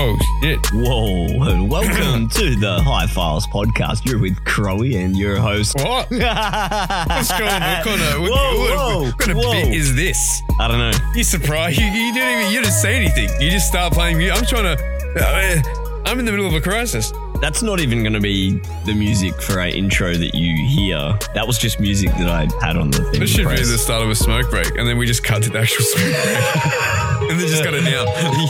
Oh, shit. Whoa, and welcome to the High Files podcast. You're with Crowy and your host. What? What's going on? What kind of bit is this? I don't know. You surprised? You didn't say anything. You just start playing music. I'm in the middle of a crisis. That's not even going to be the music for our intro that you hear. That was just music that I had on the thing. This should be the start of a smoke break, and then we just cut to the actual smoke break. And then just got it now.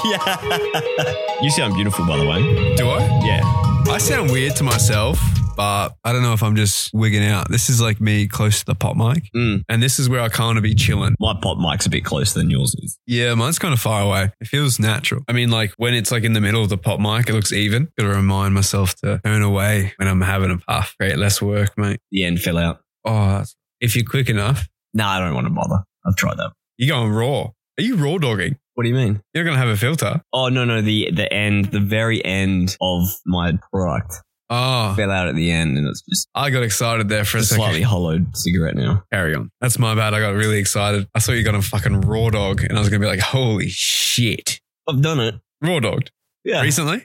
Yeah. You sound beautiful, by the way. Do I? Yeah. I sound weird to myself, but I don't know if I'm just wigging out. This is like me close to the pop mic, and this is where I kind of be chilling. My pop mic's a bit closer than yours is. Yeah, mine's kind of far away. It feels natural. I mean, like when it's like in the middle of the pop mic, it looks even. Got to remind myself to turn away when I'm having a puff. Create less work, mate. The end fell out. Oh, if you're quick enough. No, I don't want to bother. I've tried that. You're going raw. Are you raw dogging? What do you mean? You're going to have a filter. Oh, no. The very end of my product. Oh. Fell out at the end and it's just... I got excited there for a second. Slightly hollowed cigarette now. Carry on. That's my bad. I got really excited. I thought you got a fucking raw dog and I was going to be like, holy shit. I've done it. Raw dogged? Yeah. Recently?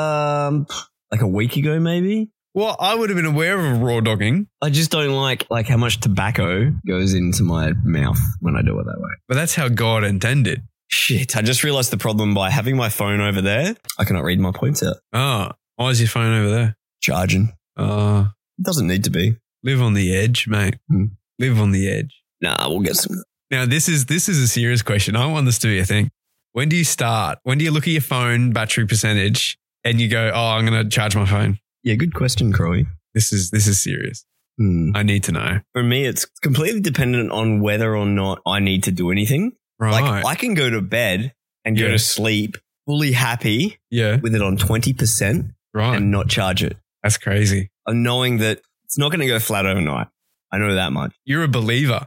Like a week ago maybe. Well, I would have been aware of raw dogging. I just don't like how much tobacco goes into my mouth when I do it that way. But that's how God intended. Shit, I just realized the problem by having my phone over there. I cannot read my points out. Oh, why is your phone over there? Charging. It doesn't need to be. Live on the edge, mate. Live on the edge. Nah, we'll get some. Now, this is a serious question. I want this to be a thing. When do you start? When do you look at your phone battery percentage and you go, oh, I'm going to charge my phone? Yeah, good question, Crowy. This is serious. I need to know. For me, it's completely dependent on whether or not I need to do anything. Right. Like, I can go to bed and go to sleep fully happy with it on 20% and not charge it. That's crazy. I'm knowing that it's not going to go flat overnight. I know that much. You're a believer.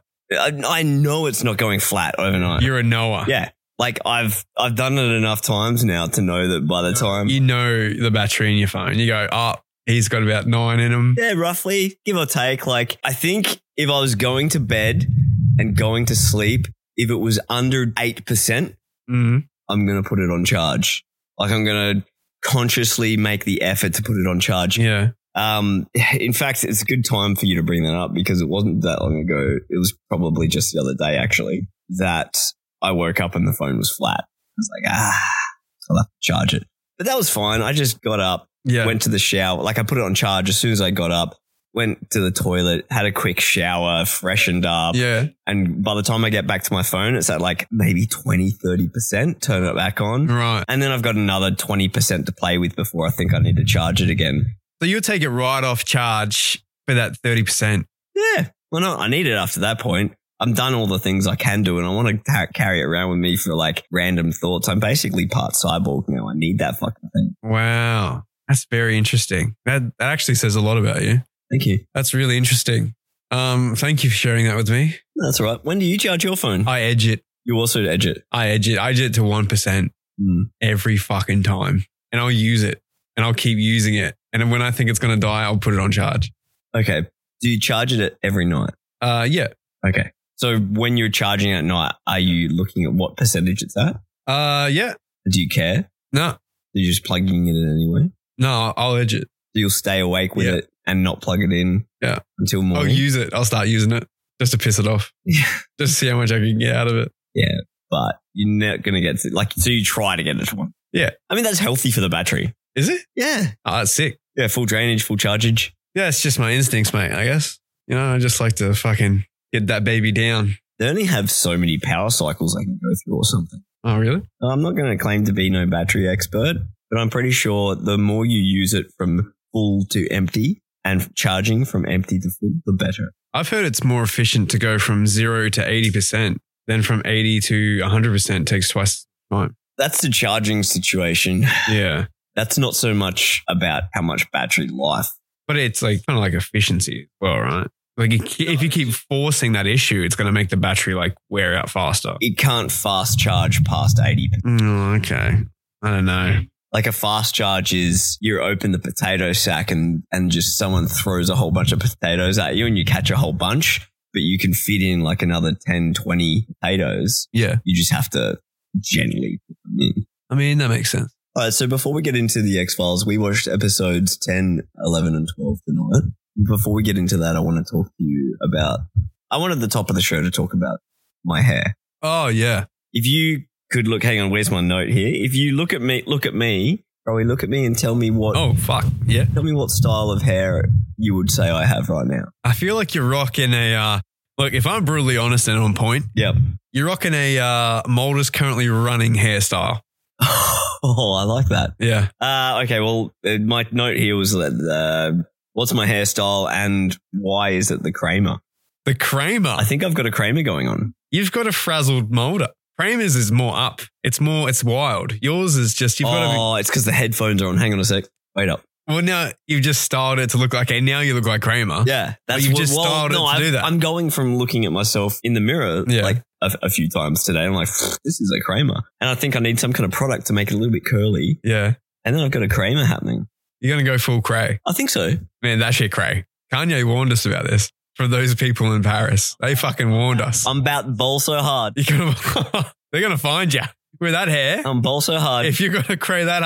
I know it's not going flat overnight. You're a knower. Yeah. Like I've done it enough times now to know that by the time... You know the battery in your phone. You go, oh, he's got about 9 in him. Yeah, roughly, give or take. Like I think if I was going to bed and going to sleep, if it was under 8%, I'm going to put it on charge. Like I'm going to consciously make the effort to put it on charge. Yeah. In fact, it's a good time for you to bring that up because it wasn't that long ago. It was probably just the other day, actually, that I woke up and the phone was flat. I was like, so I'll have to charge it. But that was fine. I just got up, went to the shower. Like I put it on charge as soon as I got up, went to the toilet, had a quick shower, freshened up. Yeah. And by the time I get back to my phone, it's at like maybe 20-30%, turn it back on. Right. And then I've got another 20% to play with before I think I need to charge it again. So you'll take it right off charge for that 30%. Yeah. Well, no, I need it after that point. I'm done all the things I can do and I want to carry it around with me for like random thoughts. I'm basically part cyborg now. I need that fucking thing. Wow. That's very interesting. That actually says a lot about you. Thank you. That's really interesting. Thank you for sharing that with me. That's all right. When do you charge your phone? I edge it. You also edge it? I edge it to 1% every fucking time. And I'll use it and I'll keep using it. And when I think it's going to die, I'll put it on charge. Okay. Do you charge it every night? Yeah. Okay. So when you're charging at night, are you looking at what percentage it's at? Yeah. Do you care? No. Are you just plugging it in anyway? No, I'll edge it. So you'll stay awake with it and not plug it in until morning? I'll use it. I'll start using it just to piss it off. Yeah. Just to see how much I can get out of it. Yeah. But you're not going to get to, like, so you try to get it to 1. Yeah. I mean, that's healthy for the battery. Is it? Yeah. Oh, that's sick. Yeah. Full drainage, full chargeage. Yeah. It's just my instincts, mate, I guess. You know, I just like to fucking get that baby down. They only have so many power cycles I can go through or something. Oh, really? I'm not going to claim to be no battery expert, but I'm pretty sure the more you use it from full to empty and charging from empty to full, the better. I've heard it's more efficient to go from 0 to 80% than from 80 to 100% takes twice the time. That's the charging situation. Yeah. That's not so much about how much battery life. But it's like kind of like efficiency as well, right? Like if you keep forcing that issue, it's going to make the battery like wear out faster. It can't fast charge past 80%. Oh, okay. I don't know. Like a fast charge is you open the potato sack and just someone throws a whole bunch of potatoes at you and you catch a whole bunch, but you can fit in like another 10, 20 potatoes. Yeah. You just have to gently put them in. I mean, that makes sense. All right, so before we get into the X-Files, we watched episodes 10, 11, and 12 tonight. Before we get into that, I want to talk to you about, I wanted the top of the show to talk about my hair. Oh, yeah. If you could look, hang on, where's my note here? If you look at me, Rowie, look at me and tell me what, Oh, fuck. Yeah. tell me what style of hair you would say I have right now. I feel like you're rocking look, if I'm brutally honest and on point, Yep. you're rocking a Mulder's currently running hairstyle. Oh, I like that. Yeah. Okay, well, my note here was that what's my hairstyle and why is it the Kramer? The Kramer. I think I've got a Kramer going on. You've got a frazzled Mulder. Kramer's is more up. It's wild. Yours is just, you've got to It's because the headphones are on. Hang on a sec. Wait up. well, now you've just styled it to look like, now you look like Kramer. Yeah, that's you've just styled it to do that. I'm going from looking at myself in the mirror Yeah. like a few times today. I'm like, this is a Kramer. And I think I need some kind of product to make it a little bit curly. Yeah. And then I've got a Kramer happening. You're going to go full cray. I think so. Man, that shit cray. Kanye warned us about this. For those people in Paris. They fucking warned us. I'm about to bowl so hard. They're going to find you with that hair. I'm bowl so hard. If you're going to cray that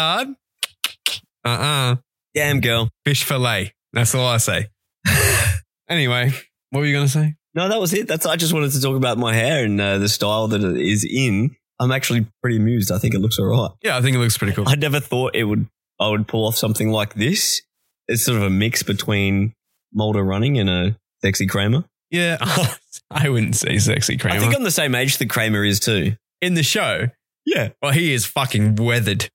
hard, Damn, girl. fish fillet. That's all I say. Anyway, what were you going to say? No, that was it. I just wanted to talk about my hair and the style that it is in. I'm actually pretty amused. I think it looks all right. Yeah, I think it looks pretty cool. I never thought I would pull off something like this. It's sort of a mix between Mulder running and a sexy Kramer. Yeah, I wouldn't say sexy Kramer. I think I'm the same age that Kramer is too. in the show. Yeah. Well, he is fucking weathered.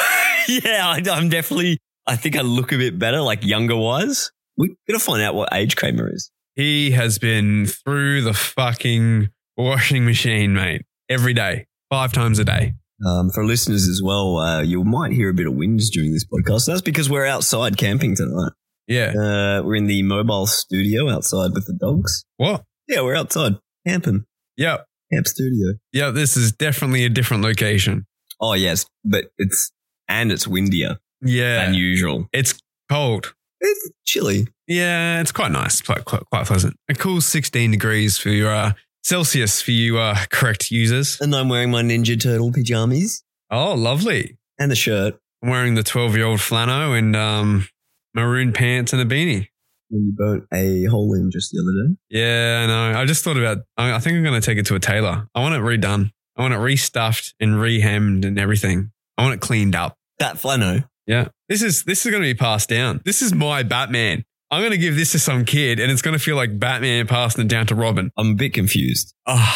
Yeah, I'm definitely, I think I look a bit better, like younger wise. We got to find out what age Kramer is. He has been through the fucking washing machine, mate, every day, 5 times a day. For listeners as well, you might hear a bit of winds during this podcast. That's because we're outside camping tonight. Yeah. We're in the mobile studio outside with the dogs. What? Yeah, we're outside camping. Yep. Camp studio. Yeah, this is definitely a different location. Oh, yes, but it's windier Yeah. than usual. It's cold. It's chilly. Yeah, it's quite nice, quite pleasant. A cool 16 degrees for your Celsius for you correct users. And I'm wearing my Ninja Turtle pajamas Oh, lovely. and the shirt. I'm wearing the 12-year-old flannel and maroon pants and a beanie. When you burnt a hole in just the other day. Yeah, I know. I just thought about, I think I'm going to take it to a tailor. I want it redone. I want it restuffed and rehemmed and everything. I want it cleaned up. That flannel. Yeah. This is going to be passed down. This is my Batman. I'm going to give this to some kid and it's going to feel like Batman passing it down to Robin. I'm a bit confused.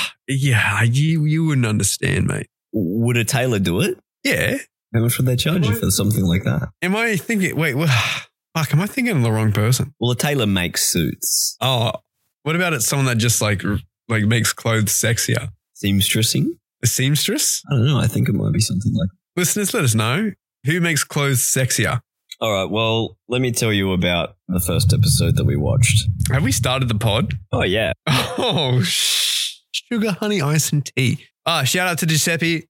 Yeah, you wouldn't understand, mate. Would a tailor do it? Yeah. How much would they charge you for something like that? Am I thinking, wait, fuck, am I thinking of the wrong person? Well, a tailor makes suits. Oh, what about it's someone that just like makes clothes sexier? Seamstressing? A seamstress? I don't know. I think it might be something like that. Listeners, let us know. Who makes clothes sexier? All right. Well, let me tell you about the first episode that we watched. Have we started the pod? Oh, yeah. Oh, sugar, honey, ice, and tea. Shout out to Giuseppe.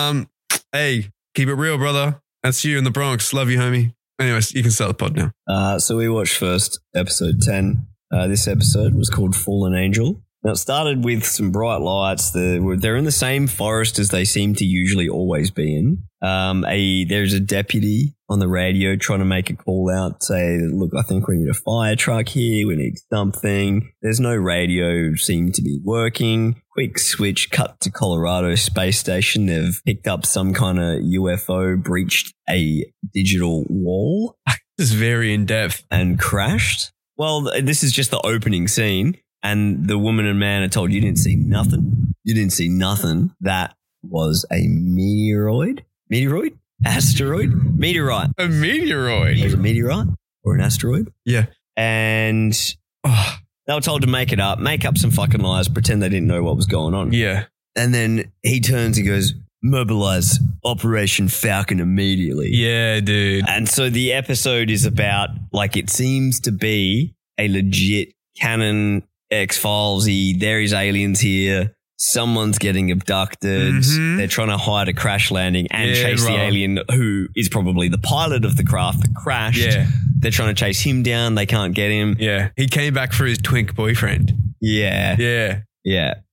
Hey, keep it real, brother. That's you in the Bronx. Love you, homie. Anyways, you can start the pod now. So we watched first episode 10. This episode was called Fallen Angel. Now, it started with some bright lights. They're in the same forest as they seem to usually always be in. There's a deputy on the radio trying to make a call out, say, look, I think we need a fire truck here. We need something. There's no radio seem to be working. Quick switch, cut to Colorado Space Station. They've picked up some kind of UFO, breached a digital wall. This is very in-depth. And crashed. Well, this is just the opening scene. And the woman and man are told, you didn't see nothing. You didn't see nothing. That was a meteoroid? Meteoroid? Asteroid? Meteorite. A meteoroid? It was a meteorite or an asteroid. Yeah. And they were told to make up some fucking lies, pretend they didn't know what was going on. Yeah. And then he turns and goes, mobilize Operation Falcon immediately. Yeah, dude. And so the episode is about, like, it seems to be a legit canon X-Files-y, there is aliens here, someone's getting abducted, they're trying to hide a crash landing and chase the alien who is probably the pilot of the craft that crashed. Yeah. They're trying to chase him down, they can't get him. Yeah. He came back for his twink boyfriend. Yeah. Yeah. Yeah.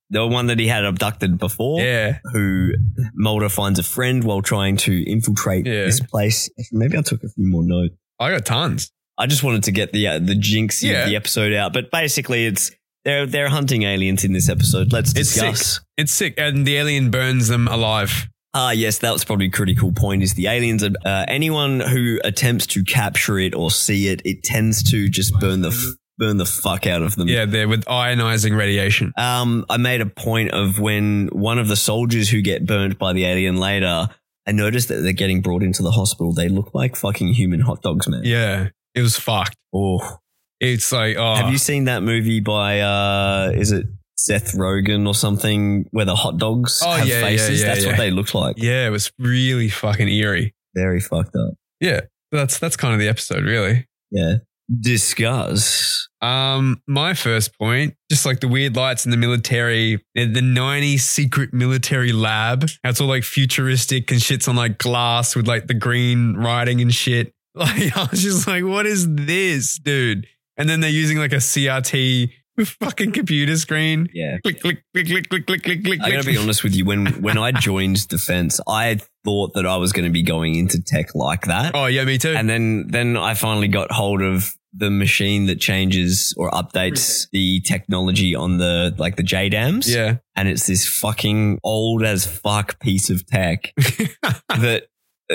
The one that he had abducted before. Yeah. Who Mulder finds a friend while trying to infiltrate this place. Maybe I took a few more notes. I got tons. I just wanted to get the jinx of the episode out. But basically they're hunting aliens in this episode. Let's discuss. It's sick. And the alien burns them alive. Yes, that was probably a critical point is the aliens, anyone who attempts to capture it or see it, it tends to just burn the fuck out of them. Yeah, they're with ionizing radiation. I made a point of when one of the soldiers who get burnt by the alien later, I noticed that they're getting brought into the hospital. They look like fucking human hot dogs, man. Yeah, it was fucked. Oh. It's like, Have you seen that movie by, is it Seth Rogen or something where the hot dogs have faces? That's what they look like. Yeah, it was really fucking eerie. Very fucked up. Yeah, that's kind of the episode, really. Yeah. Discuss. My first point, just like the weird lights in the military, the 90s secret military lab. It's all like futuristic and shit's on like glass with like the green writing and shit. Like, I was just like, what is this, dude? And then they're using like a CRT fucking computer screen. Yeah. Click, click, click, click, click, click, click, click. I gotta be honest with you. When I joined defense, I thought that I was going to be going into tech like that. Oh yeah, me too. And then I finally got hold of the machine that changes or updates the technology on the JDAMs. Yeah. And it's this fucking old as fuck piece of tech that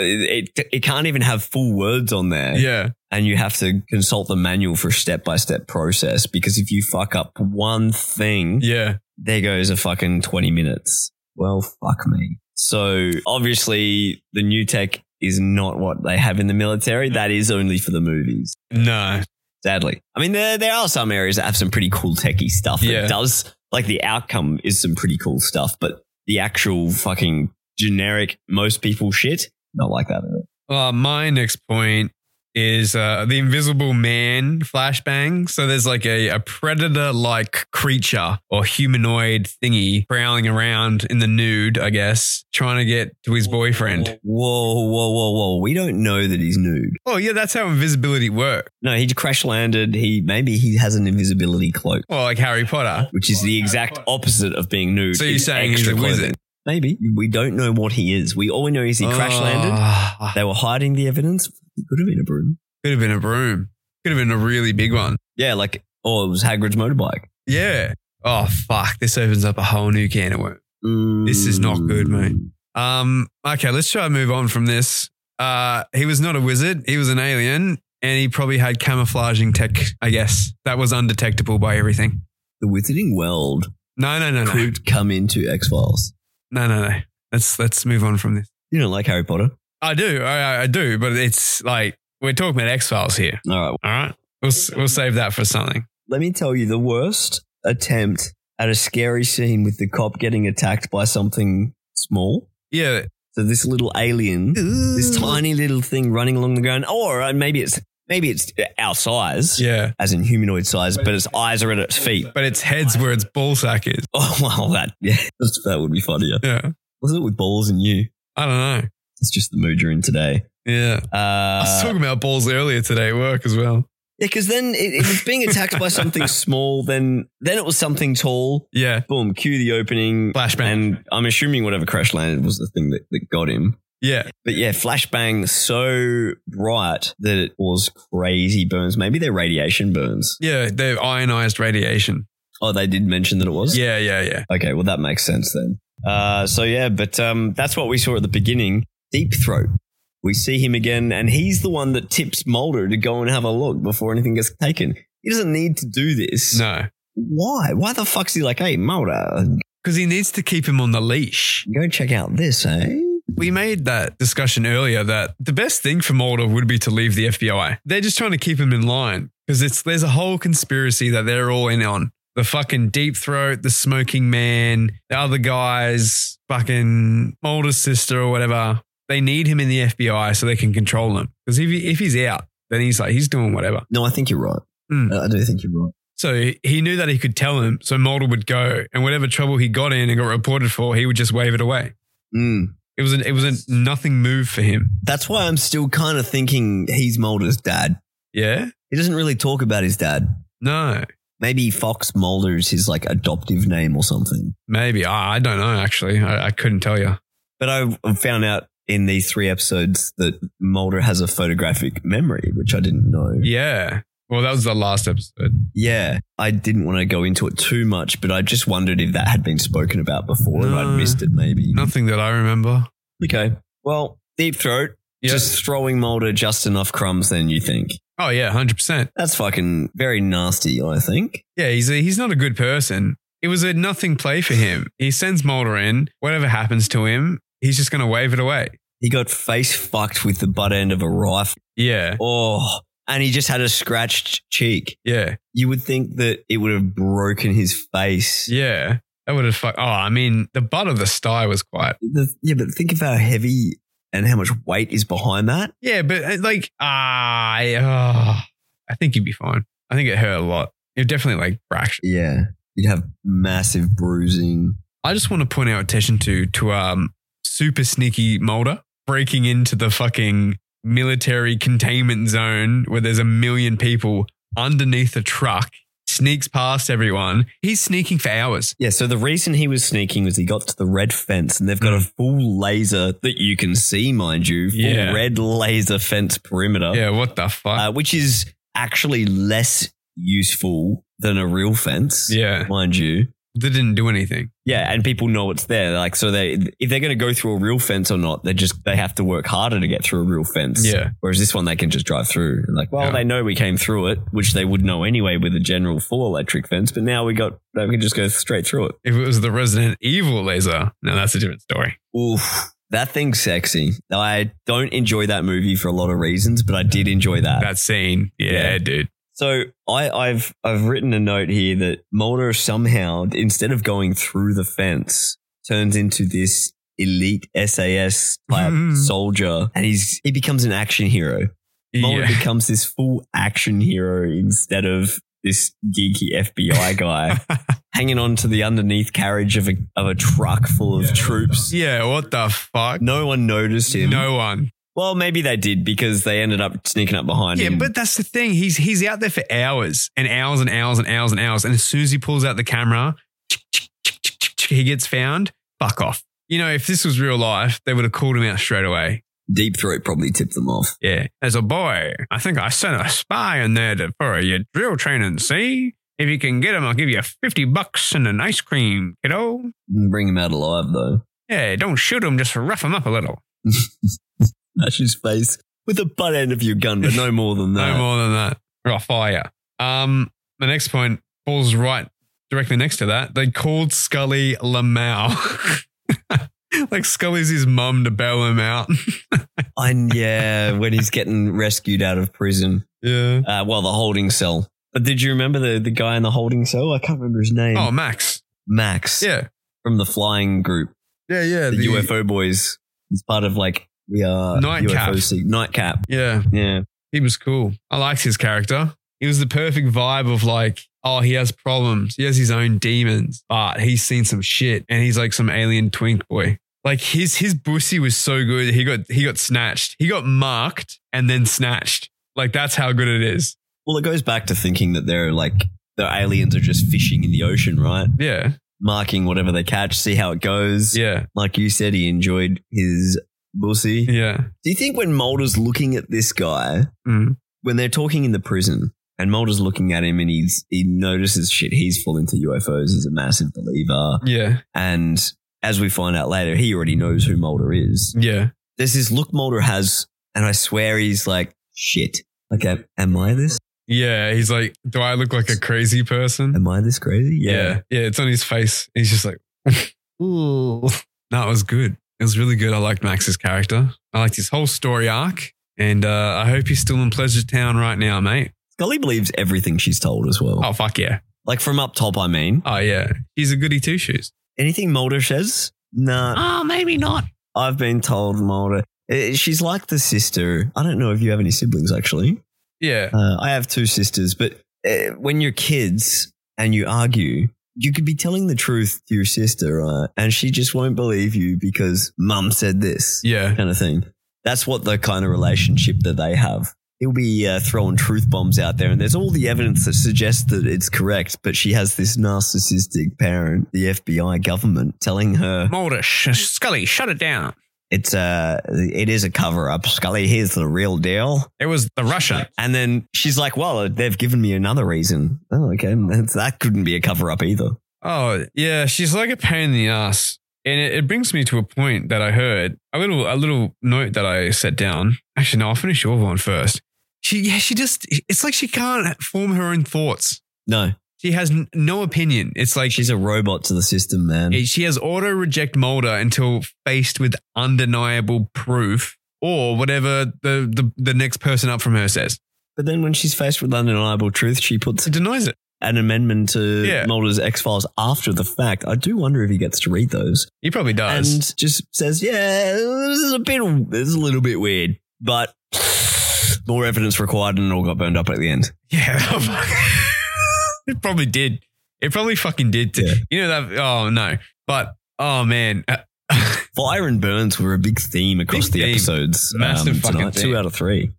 it can't even have full words on there. Yeah. And you have to consult the manual for a step-by-step process because if you fuck up one thing, there goes a fucking 20 minutes. Well, fuck me. So obviously the new tech is not what they have in the military. That is only for the movies. No. Sadly. I mean, there are some areas that have some pretty cool techie stuff. It does, like the outcome is some pretty cool stuff, but the actual fucking generic most people shit, not like that at all. My next point is the Invisible Man flashbang. So there's like a predator-like creature or humanoid thingy prowling around in the nude, I guess, trying to get to his boyfriend. Whoa. We don't know that he's nude. Oh, yeah, that's how invisibility works. No, he crash landed. Maybe he has an invisibility cloak. Well, like Harry Potter. Which is the exact opposite of being nude. So you're saying he's a wizard? Maybe. We don't know what he is. All we know is he crash landed. They were hiding the evidence. It could have been a broom. Could have been a broom. Could have been a really big one. Yeah, it was Hagrid's motorbike. Yeah. Oh, fuck. This opens up a whole new can of worms. This is not good, mate. Okay, let's try to move on from this. He was not a wizard. He was an alien, and he probably had camouflaging tech, I guess. That was undetectable by everything. The wizarding world No. could come into X-Files. No. Let's move on from this. You don't like Harry Potter? I do. I do, but it's like we're talking about X-Files here. All right. We'll save that for something. Let me tell you, the worst attempt at a scary scene with the cop getting attacked by something small. Yeah. So this little alien, this tiny little thing running along the ground, or maybe it's our size, as in humanoid size, but its eyes are at its feet. But its head's where its ball sack is. Oh, well, that would be funnier. Yeah. What's it with balls and you? I don't know. It's just the mood you're in today. Yeah. I was talking about balls earlier today at work as well. Yeah, because then it was being attacked by something small, then it was something tall. Yeah. Boom, cue the opening. Flashbang. And I'm assuming whatever crash landed was the thing that got him. Yeah. But yeah, flashbang so bright that it was crazy burns. Maybe they're radiation burns. Yeah, they're ionized radiation. Oh, they did mention that it was? Yeah. Okay, well, that makes sense then. But that's what we saw at the beginning. Deep Throat. We see him again, and he's the one that tips Mulder to go and have a look before anything gets taken. He doesn't need to do this. No. Why? Why the fuck's he like, hey, Mulder? Because he needs to keep him on the leash. Go check out this, eh? We made that discussion earlier that the best thing for Mulder would be to leave the FBI. They're just trying to keep him in line because there's a whole conspiracy that they're all in on. The fucking Deep Throat, the Smoking Man, the other guys, fucking Mulder's sister or whatever. They need him in the FBI so they can control him. Because if he's out, then he's doing whatever. No, I think you're right. I do think you're right. So he knew that he could tell him, so Mulder would go, and whatever trouble he got in and got reported for, he would just wave it away. It was a nothing move for him. That's why I'm still kind of thinking he's Mulder's dad. Yeah? He doesn't really talk about his dad. No. Maybe Fox Mulder is his like adoptive name or something. Maybe. I don't know, actually. I couldn't tell you. But I found out in these 3 episodes that Mulder has a photographic memory, which I didn't know. Yeah. Well, that was the last episode. Yeah. I didn't want to go into it too much, but I just wondered if that had been spoken about before and I'd missed it maybe. Nothing that I remember. Okay. Well, Deep Throat, just throwing Mulder just enough crumbs then, you think? Oh, yeah, 100%. That's fucking very nasty, I think. Yeah, he's not a good person. It was a nothing play for him. He sends Mulder in. Whatever happens to him, he's just going to wave it away. He got face fucked with the butt end of a rifle. Yeah. Oh, and he just had a scratched cheek. Yeah. You would think that it would have broken his face. Yeah. That would have I mean, the butt of the sty was quite. Yeah, but think of how heavy and how much weight is behind that. Yeah, but like, I think you'd be fine. I think it hurt a lot. It definitely like fractured. Yeah. You'd have massive bruising. I just want to point our attention to super sneaky Mulder breaking into the fucking military containment zone where there's 1 million people underneath a truck, sneaks past everyone. He's sneaking for hours. Yeah, so the reason he was sneaking was he got to the red fence and they've got a full laser that you can see, mind you, full red laser fence perimeter. Yeah, what the fuck? Which is actually less useful than a real fence, mind you. They didn't do anything. Yeah, and people know it's there. Like, so if they're going to go through a real fence or not, they have to work harder to get through a real fence. Yeah. Whereas this one, they can just drive through. And like, well, they know we came through it, which they would know anyway with a general full electric fence. But now we can just go straight through it. If it was the Resident Evil laser, now that's a different story. Oof. That thing's sexy. I don't enjoy that movie for a lot of reasons, but I did enjoy that. That scene. Yeah. Dude. So I've written a note here that Mulder somehow, instead of going through the fence, turns into this elite SAS type soldier, and he becomes an action hero. Mulder becomes this full action hero instead of this geeky FBI guy hanging on to the underneath carriage of a truck full of troops. Yeah, what the fuck? No one noticed him. No one. Well, maybe they did because they ended up sneaking up behind him. Yeah, but that's the thing. He's out there for hours and hours and hours and hours and hours. And as soon as he pulls out the camera, he gets found. Fuck off. You know, if this was real life, they would have called him out straight away. Deep Throat probably tipped them off. Yeah. As a boy, I think I sent a spy in there for your drill training. See? If you can get him, I'll give you $50 and an ice cream, kiddo. Bring him out alive, though. Yeah, don't shoot him. Just rough him up a little. Smash his face with the butt end of your gun, but no more than that. No more than that. Or fire. The next point falls right directly next to that. They called Scully Lamau. Like Scully's his mum to bail him out. And yeah, when he's getting rescued out of prison. Yeah. The holding cell. But did you remember the guy in the holding cell? I can't remember his name. Oh, Max. Max. Yeah. From the flying group. Yeah. The UFO boys. He's part of we are Nightcap. Nightcap. Yeah. Yeah. He was cool. I liked his character. He was the perfect vibe of he has problems. He has his own demons, but he's seen some shit and he's like some alien twink boy. Like his pussy was so good. He got snatched. He got marked and then snatched. Like that's how good it is. Well, it goes back to thinking that the aliens are just fishing in the ocean, right? Yeah. Marking whatever they catch, see how it goes. Yeah. Like you said, he enjoyed his bussy. Yeah. Do you think when Mulder's looking at this guy, when they're talking in the prison and Mulder's looking at him and he notices shit, he's full into UFOs, he's a massive believer. Yeah. And as we find out later, he already knows who Mulder is. Yeah. There's this look Mulder has, and I swear he's like, shit. Like, am I this? Yeah. He's like, do I look like a crazy person? Am I this crazy? Yeah. Yeah. It's on his face. He's just like, ooh. No, it was good. It was really good. I liked Max's character. I liked his whole story arc. And I hope he's still in Pleasure Town right now, mate. Scully believes everything she's told as well. Oh, fuck yeah. Like from up top, I mean. Oh, yeah. He's a goody two-shoes. Anything Mulder says? Nah. Oh, maybe not. I've been told Mulder. She's like the sister. I don't know if you have any siblings, actually. Yeah. I have 2 sisters, but when you're kids and you argue, you could be telling the truth to your sister, right? And she just won't believe you because mum said this. Yeah. Kind of thing. That's what the kind of relationship that they have. he'll be throwing truth bombs out there, and there's all the evidence that suggests that it's correct, but she has this narcissistic parent, the FBI government, telling her, Mulder, Scully, shut it down. It is a cover-up, Scully. Here's the real deal. It was the Russian. And then she's like, well, they've given me another reason. Oh, okay. That couldn't be a cover-up either. Oh, yeah. She's like a pain in the ass. And it brings me to a point that I heard, a little note that I set down. Actually, no, I'll finish your one first. It's like she can't form her own thoughts. No. She has no opinion. It's like she's a robot to the system, man. She has auto-reject Mulder until faced with undeniable proof or whatever the next person up from her says. But then when she's faced with undeniable truth, she denies it. An amendment to Mulder's X-Files after the fact. I do wonder if he gets to read those. He probably does. And just says, yeah, this is a little bit weird, but more evidence required and it all got burned up at the end. Yeah. It probably did. It probably fucking did. Yeah. You know that? Oh, no. But, oh, man. Fire and burns were a big theme across the episodes. Massive fucking tonight, theme. 2 out of 3.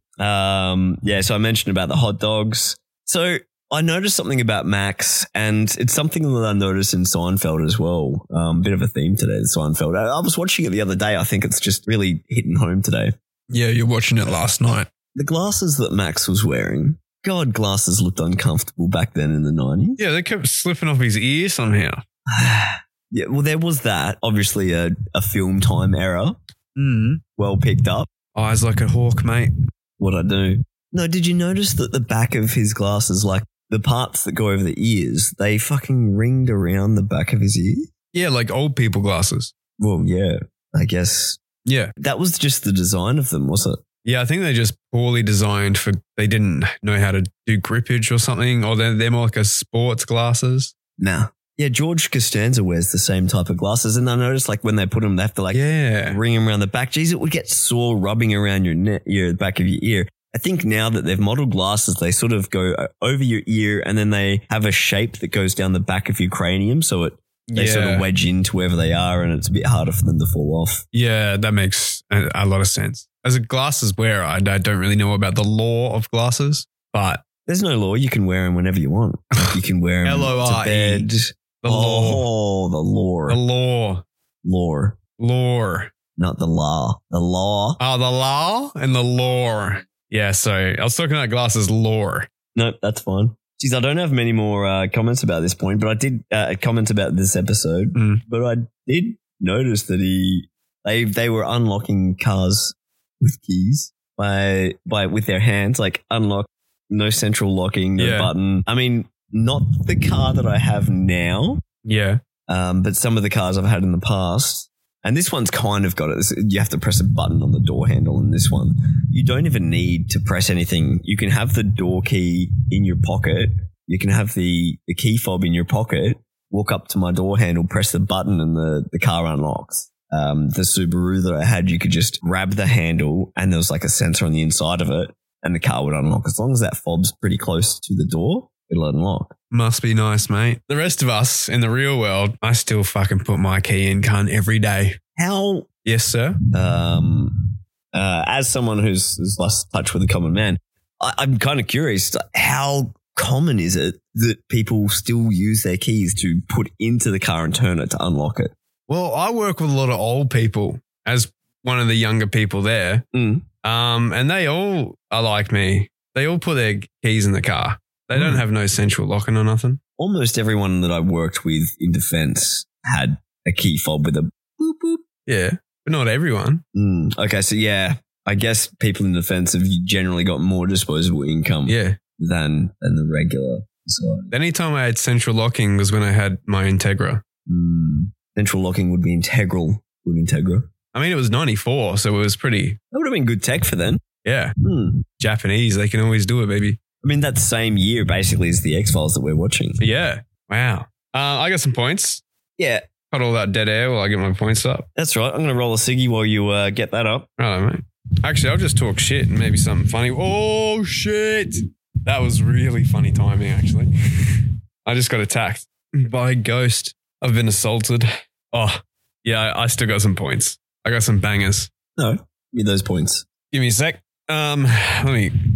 So I mentioned about the hot dogs. So I noticed something about Max, and it's something that I noticed in Seinfeld as well. Bit of a theme today, Seinfeld. I was watching it the other day. I think it's just really hitting home today. Yeah, you're watching it last night. The glasses that Max was wearing, God, glasses looked uncomfortable back then in the 90s. Yeah, they kept slipping off his ear somehow. Yeah, well, there was that. Obviously, a film time error. Well picked up. Eyes like a hawk, mate. What'd I do? No, did you notice that the back of his glasses, like the parts that go over the ears, they fucking ringed around the back of his ear? Yeah, like old people glasses. Well, yeah, I guess. Yeah. That was just the design of them, was it? Yeah, I think they're just poorly designed for, they didn't know how to do grippage or something, or they're more like a sports glasses. Nah. Yeah, George Costanza wears the same type of glasses, and I noticed like when they put them, they have to ring them around the back. Jeez, it would get sore rubbing around your back of your ear. I think now that they've modeled glasses, they sort of go over your ear and then they have a shape that goes down the back of your cranium, so they sort of wedge into wherever they are, and it's a bit harder for them to fall off. Yeah, that makes a lot of sense. As a glasses wearer, I don't really know about the law of glasses, but there's no law. You can wear them whenever you want. You can wear them to bed. The law. The lore. The law. Lore. Lore. Not the law. The law. Oh, the law and the lore. Yeah, sorry. I was talking about glasses lore. Nope, that's fine. Geez, I don't have many more comments about this point, but I did comment about this episode. But I did notice that they were unlocking cars with keys with their hands, like unlock, no central locking, no button. I mean, not the car that I have now. Yeah. But some of the cars I've had in the past. And this one's kind of got it. You have to press a button on the door handle in this one. You don't even need to press anything. You can have the door key in your pocket. You can have the key fob in your pocket, walk up to my door handle, press the button, and the car unlocks. The Subaru that I had, you could just grab the handle and there was like a sensor on the inside of it and the car would unlock. As long as that fob's pretty close to the door, it'll unlock. Must be nice, mate. The rest of us in the real world, I still fucking put my key in, cunt, every day. How? Yes, sir. As someone who's lost touch with the common man, I'm kind of curious, how common is it that people still use their keys to put into the car and turn it to unlock it? Well, I work with a lot of old people as one of the younger people there. And they all are like me. They all put their keys in the car. They don't have no central locking or nothing. Almost everyone that I worked with in defense had a key fob with a boop, boop. Yeah, but not everyone. Okay, so yeah, I guess people in defense have generally got more disposable income than the regular society. The only time I had central locking was when I had my Integra. Central locking would be integral with Integra. I mean, it was 94, so it was pretty... That would have been good tech for then. Yeah. Japanese, they can always do it, baby. I mean, that same year basically is the X-Files that we're watching. Yeah. Wow. I got some points. Yeah. Cut all that dead air while I get my points up. That's right. I'm going to roll a ciggy while you get that up. Right, mate. Actually, I'll just talk shit and maybe something funny. Oh, shit. That was really funny timing, actually. I just got attacked by a ghost. I've been assaulted. Oh, yeah, I still got some points. I got some bangers. No, give me those points. Give me a sec. Let me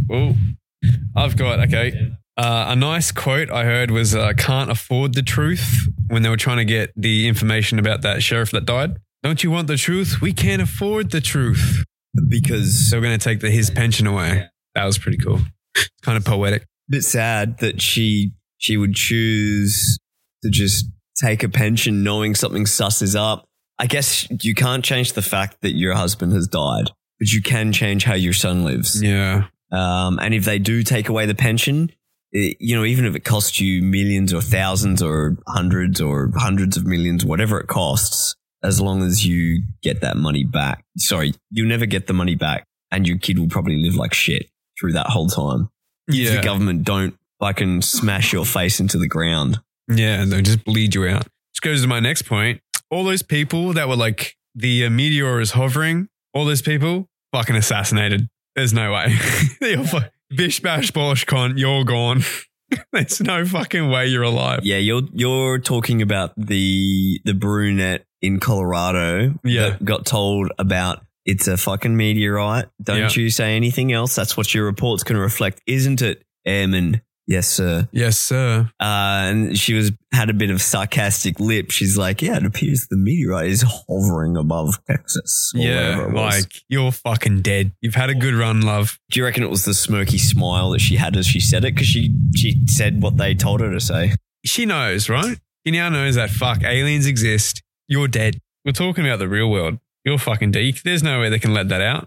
Oh, I've got, okay. A nice quote I heard was, can't afford the truth, when they were trying to get the information about that sheriff that died. Don't you want the truth? We can't afford the truth. Because they're going to take his pension away. That was pretty cool. Kind of poetic. Bit sad that she would choose to just take a pension knowing something sus is up. I guess you can't change the fact that your husband has died, but you can change how your son lives. Yeah. And if they do take away the pension, even if it costs you millions or thousands or hundreds of millions, whatever it costs, as long as you get that money back. Sorry, you'll never get the money back, and your kid will probably live like shit through that whole time. Yeah. If the government don't fucking smash your face into the ground. Yeah, they'll just bleed you out. Which goes to my next point. All those people that were like, the meteor is hovering, all those people fucking assassinated. There's no way. Bish bash bosh con, you're gone. There's no fucking way you're alive. Yeah, you're talking about the brunette in Colorado that got told about it's a fucking meteorite. Don't you say anything else. That's what your report's going to reflect, isn't it, Airman? Yes, sir. Yes, sir. And she had a bit of sarcastic lip. She's like, yeah, it appears the meteorite is hovering above Texas. Yeah, like, you're fucking dead. You've had a good run, love. Do you reckon it was the smirky smile that she had as she said it? Because she said what they told her to say. She knows, right? She now knows that, fuck, aliens exist. You're dead. We're talking about the real world. You're fucking dead. There's no way they can let that out.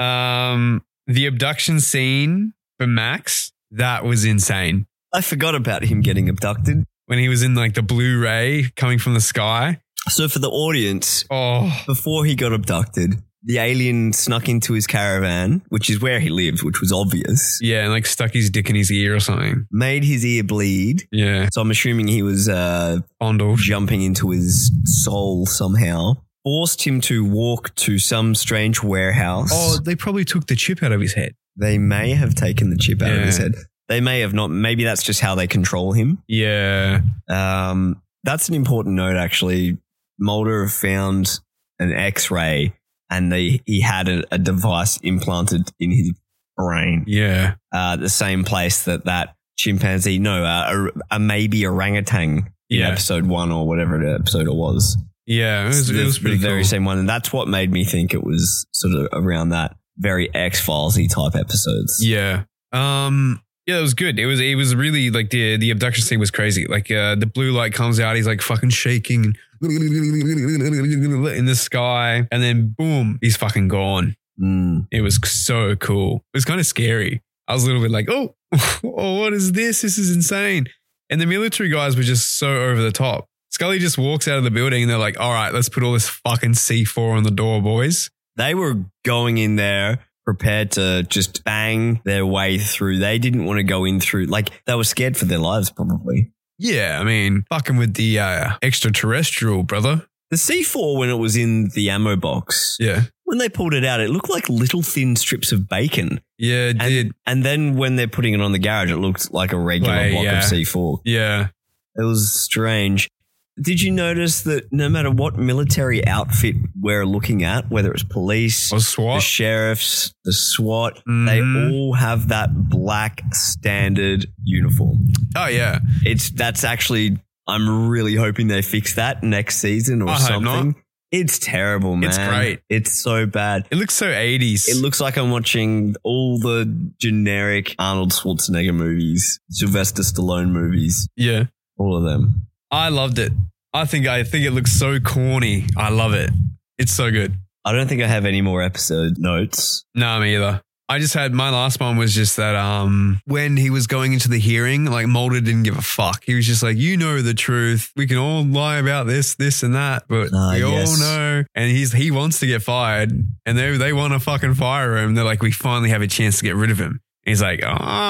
The abduction scene for Max, that was insane. I forgot about him getting abducted. When he was in like the Blu-ray coming from the sky. So for the audience, before he got abducted, the alien snuck into his caravan, which is where he lived, which was obvious. Yeah, and like stuck his dick in his ear or something. Made his ear bleed. Yeah. So I'm assuming he was jumping into his soul somehow. Forced him to walk to some strange warehouse. Oh, they probably took the chip out of his head. They may have taken the chip out of his head. They may have not. Maybe that's just how they control him. Yeah. That's an important note, actually. Mulder found an X-ray and he had a device implanted in his brain. Yeah. The same place that chimpanzee, maybe orangutan in episode 1 or whatever the episode it was. Yeah, it was pretty the very cool. same one. And that's what made me think it was sort of around that very X-Files-y type episodes. Yeah. Yeah, it was good. It was really like the abduction scene was crazy. Like the blue light comes out, he's like fucking shaking in the sky, and then boom, he's fucking gone. It was so cool. It was kind of scary. I was a little bit like, oh, what is this? This is insane. And the military guys were just so over the top. Scully just walks out of the building and they're like, all right, let's put all this fucking C4 on the door, boys. They were going in there prepared to just bang their way through. They didn't want to go in through, like they were scared for their lives probably. Yeah, I mean, fucking with the extraterrestrial, brother. The C4, when it was in the ammo box, when they pulled it out, it looked like little thin strips of bacon. Yeah, it did. And then when they're putting it on the garage, it looked like a regular block of C4. Yeah. It was strange. Did you notice that no matter what military outfit we're looking at, whether it's police, or SWAT, the sheriffs, the SWAT, they all have that black standard uniform. Oh, yeah. That's actually, I'm really hoping they fix that next season or something. Hope not. It's terrible, man. It's great. It's so bad. It looks so 80s. It looks like I'm watching all the generic Arnold Schwarzenegger movies, Sylvester Stallone movies. Yeah. All of them. I loved it. I think it looks so corny. I love it. It's so good. I don't think I have any more episode notes. No, me either. I just had, my last one was just that when he was going into the hearing, like Mulder didn't give a fuck. He was just like, you know the truth. We can all lie about this and that, but we all know. And he wants to get fired, and they want to fucking fire him. They're like, we finally have a chance to get rid of him. And he's like,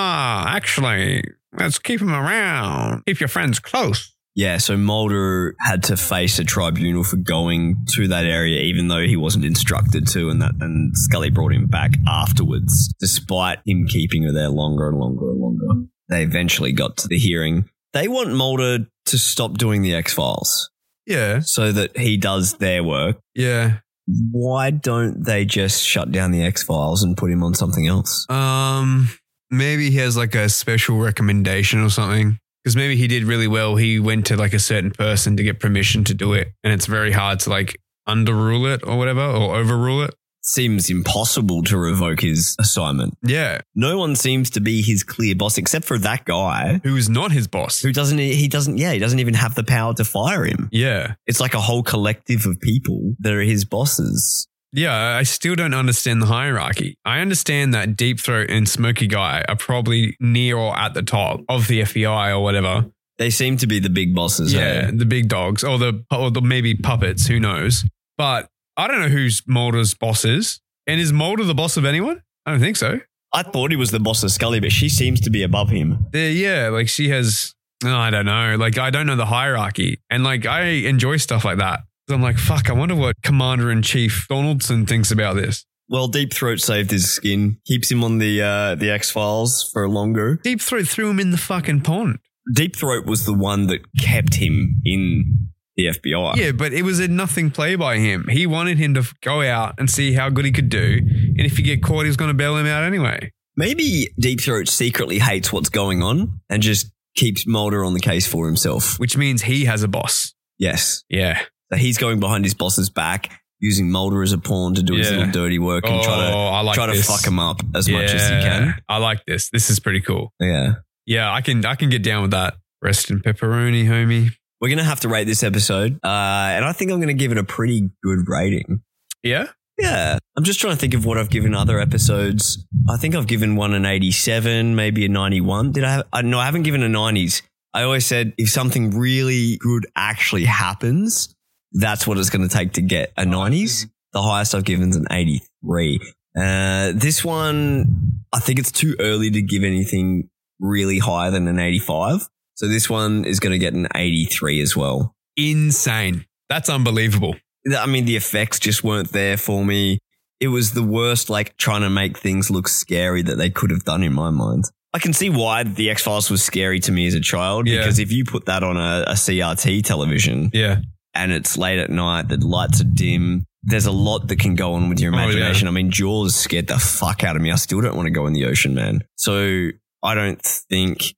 actually, let's keep him around. Keep your friends close. Yeah, so Mulder had to face a tribunal for going to that area, even though he wasn't instructed to, and Scully brought him back afterwards, despite him keeping her there longer and longer and longer. They eventually got to the hearing. They want Mulder to stop doing the X-Files. Yeah. So that he does their work. Yeah. Why don't they just shut down the X-Files and put him on something else? maybe he has like a special recommendation or something. Because maybe he did really well. He went to like a certain person to get permission to do it. And it's very hard to like underrule it or whatever, or overrule it. Seems impossible to revoke his assignment. Yeah. No one seems to be his clear boss except for that guy. Who is not his boss. He doesn't even have the power to fire him. Yeah. It's like a whole collective of people that are his bosses. Yeah, I still don't understand the hierarchy. I understand that Deep Throat and Smokey Guy are probably near or at the top of the FBI or whatever. They seem to be the big bosses. Yeah, the big dogs or the maybe puppets, who knows. But I don't know who's Mulder's boss is. And is Mulder the boss of anyone? I don't think so. I thought he was the boss of Scully, but she seems to be above him. Yeah, like she has, I don't know. Like I don't know the hierarchy. And like I enjoy stuff like that. I'm like, fuck, I wonder what Commander-in-Chief Donaldson thinks about this. Well, Deep Throat saved his skin, keeps him on the X-Files for longer. Deep Throat threw him in the fucking pond. Deep Throat was the one that kept him in the FBI. Yeah, but it was a nothing play by him. He wanted him to go out and see how good he could do. And if he get caught, he was going to bail him out anyway. Maybe Deep Throat secretly hates what's going on and just keeps Mulder on the case for himself. Which means he has a boss. Yes. Yeah. So he's going behind his boss's back, using Mulder as a pawn to do his little dirty work and try to fuck him up as much as he can. I like this. This is pretty cool. Yeah. Yeah, I can get down with that. Rest in pepperoni, homie. We're going to have to rate this episode, and I think I'm going to give it a pretty good rating. Yeah? Yeah. I'm just trying to think of what I've given other episodes. I think I've given one an 87, maybe a 91. No, I haven't given a 90s. I always said if something really good actually happens, that's what it's going to take to get a 90s. The highest I've given is an 83. This one, I think it's too early to give anything really higher than an 85. So this one is going to get an 83 as well. Insane. That's unbelievable. I mean, the effects just weren't there for me. It was the worst, like trying to make things look scary that they could have done in my mind. I can see why the X-Files was scary to me as a child, because if you put that on a CRT television and it's late at night, the lights are dim, there's a lot that can go on with your imagination. I mean, Jaws scared the fuck out of me. I still don't want to go in the ocean, man. So I don't think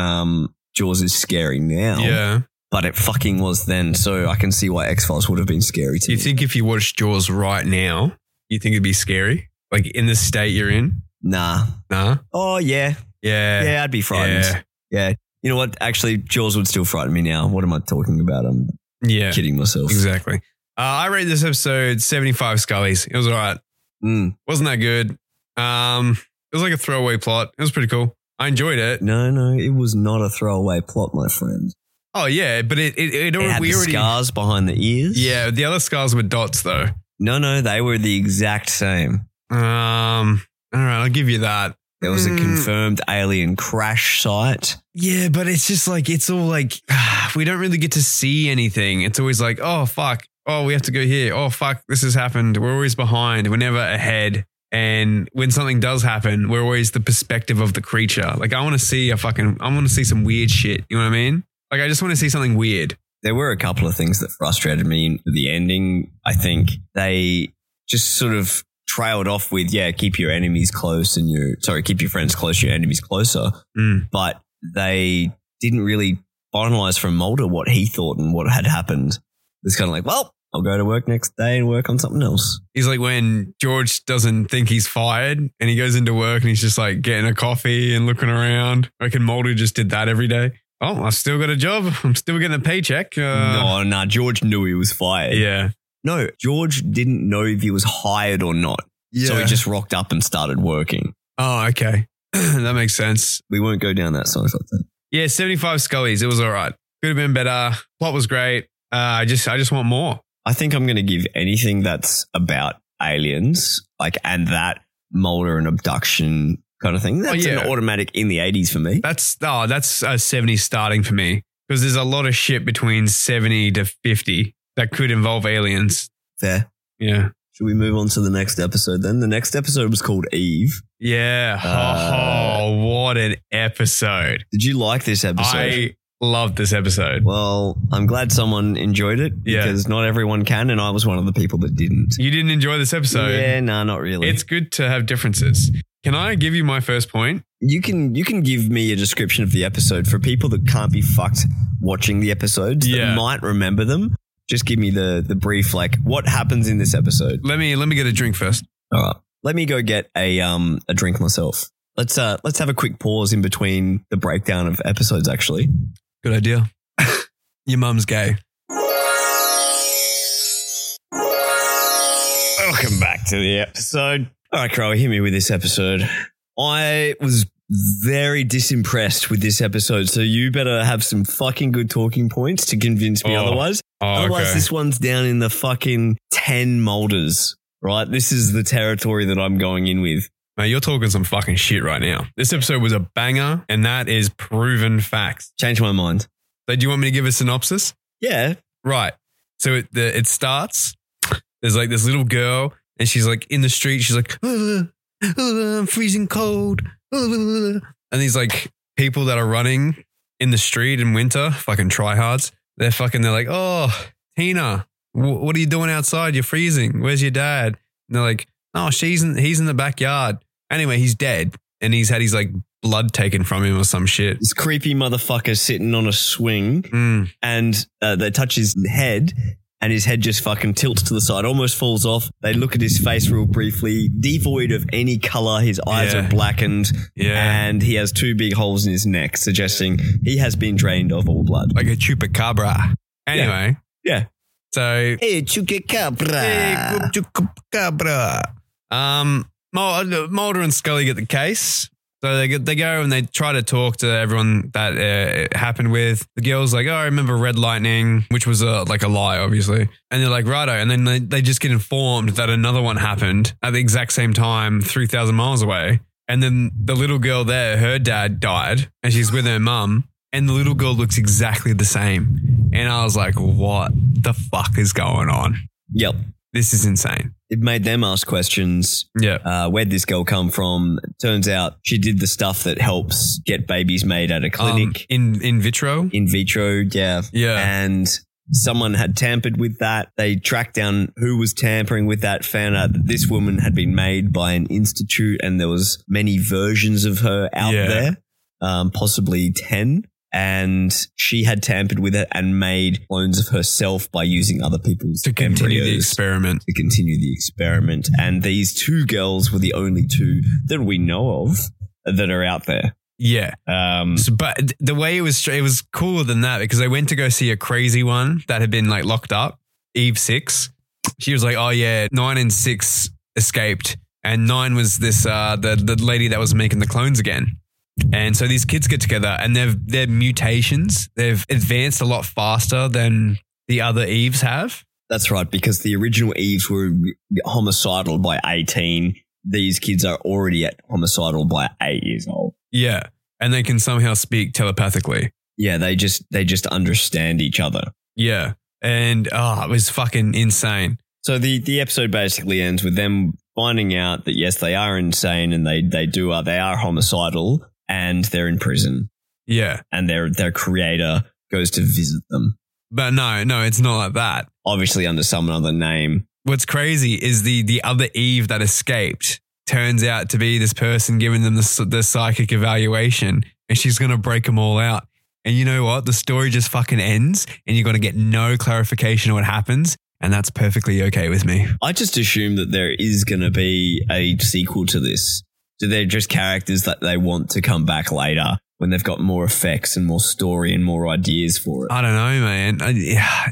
Jaws is scary now. Yeah. But it fucking was then. So I can see why X-Files would have been scary to me. You think if you watched Jaws right now, you think it'd be scary? Like in the state you're in? Nah. Oh, yeah. Yeah, I'd be frightened. Yeah. You know what? Actually, Jaws would still frighten me now. What am I talking about? I'm kidding myself. Exactly. I rate this episode 75 Scullies. It was all right. Wasn't that good. It was like a throwaway plot. It was pretty cool. I enjoyed it. No, it was not a throwaway plot, my friend. Oh, yeah, but it had the scars behind the ears. Yeah, the other scars were dots, though. No, they were the exact same. All right, I'll give you that. There was a confirmed alien crash site. Yeah, but it's just like, it's all like, we don't really get to see anything. It's always like, oh, fuck. Oh, we have to go here. Oh, fuck, this has happened. We're always behind. We're never ahead. And when something does happen, we're always the perspective of the creature. Like, I want to see some weird shit. You know what I mean? Like, I just want to see something weird. There were a couple of things that frustrated me in the ending. I think they just sort of trailed off with, keep your enemies close keep your friends close, your enemies closer. But they didn't really finalize from Mulder what he thought and what had happened. It's kind of like, well, I'll go to work next day and work on something else. He's like when George doesn't think he's fired and he goes into work and he's just like getting a coffee and looking around. I reckon Mulder just did that every day. Oh, I still got a job. I'm still getting a paycheck. No, George knew he was fired. Yeah. No, George didn't know if he was hired or not. Yeah. So he just rocked up and started working. Oh, okay. That makes sense. We won't go down that side of that. Yeah, 75 Scullies. It was all right. Could have been better. Plot was great. I just want more. I think I'm going to give anything that's about aliens, and that Mulder and abduction kind of thing. That's an automatic in the 80s for me. That's a 70 starting for me, because there's a lot of shit between 70 to 50 that could involve aliens. Fair. Yeah. Should we move on to the next episode then? The next episode was called Eve. Yeah. What an episode. Did you like this episode? I loved this episode. Well, I'm glad someone enjoyed it because not everyone can, and I was one of the people that didn't. You didn't enjoy this episode? Yeah, no, not really. It's good to have differences. Can I give you my first point? You can give me a description of the episode for people that can't be fucked watching the episodes that might remember them. Just give me the brief, like what happens in this episode. Let me get a drink first. All right. Let me go get a drink myself. Let's have a quick pause in between the breakdown of episodes, actually. Good idea. Your mum's gay. Welcome back to the episode. All right, Crow, hit me with this episode. I was very disimpressed with this episode, so you better have some fucking good talking points to convince me otherwise. Otherwise, this one's down in the fucking 10 molders, right? This is the territory that I'm going in with. Mate, you're talking some fucking shit right now. This episode was a banger, and that is proven facts. Change my mind. So do you want me to give a synopsis? Yeah. Right. So it starts, there's like this little girl, and she's like in the street. She's like, I'm freezing cold. And these like people that are running in the street in winter, fucking tryhards, they're like, oh, Tina, what are you doing outside? You're freezing. Where's your dad? And they're like, oh, he's in the backyard. Anyway, he's dead, and he's had his like blood taken from him or some shit. This creepy motherfucker sitting on a swing, and they touch his head, and his head just fucking tilts to the side, almost falls off. They look at his face real briefly, devoid of any color. His eyes are blackened, and he has 2 big holes in his neck, suggesting he has been drained of all blood. Like a chupacabra. Anyway. Yeah. So. Hey, chupacabra. Hey, chupacabra. Mulder and Scully get the case. So they go and they try to talk to everyone that it happened with. The girl's like, oh, I remember Red Lightning, which was like a lie, obviously. And they're like, righto. And then they just get informed that another one happened at the exact same time, 3,000 miles away. And then the little girl there, her dad died, and she's with her mum. And the little girl looks exactly the same. And I was like, what the fuck is going on? Yep. This is insane. It made them ask questions. Yeah. Where'd this girl come from? Turns out she did the stuff that helps get babies made at a clinic. In vitro? In vitro, yeah. Yeah. And someone had tampered with that. They tracked down who was tampering with that, found out that this woman had been made by an institute, and there was many versions of her out there, possibly 10. And she had tampered with it and made clones of herself by using other people's to continue the experiment. And these 2 girls were the only 2 that we know of that are out there. Yeah. But the way it was cooler than that, because they went to go see a crazy one that had been like locked up, Eve 6. She was like, oh yeah, 9 and 6 escaped. And 9 was this, the lady that was making the clones again. And so these kids get together, and their mutations, they've advanced a lot faster than the other Eves have. That's right, because the original Eves were homicidal by 18. These kids are already at homicidal by 8 years old. Yeah, and they can somehow speak telepathically. Yeah, they just understand each other. Yeah, and it was fucking insane. So the episode basically ends with them finding out that yes, they are insane, and they are homicidal. And they're in prison. Yeah. And their creator goes to visit them. But no, it's not like that. Obviously under some other name. What's crazy is the other Eve that escaped turns out to be this person giving them the psychic evaluation, and she's going to break them all out. And you know what? The story just fucking ends, and you're going to get no clarification on what happens. And that's perfectly okay with me. I just assume that there is going to be a sequel to this. So they're just characters that they want to come back later when they've got more effects and more story and more ideas for it. I don't know, man. I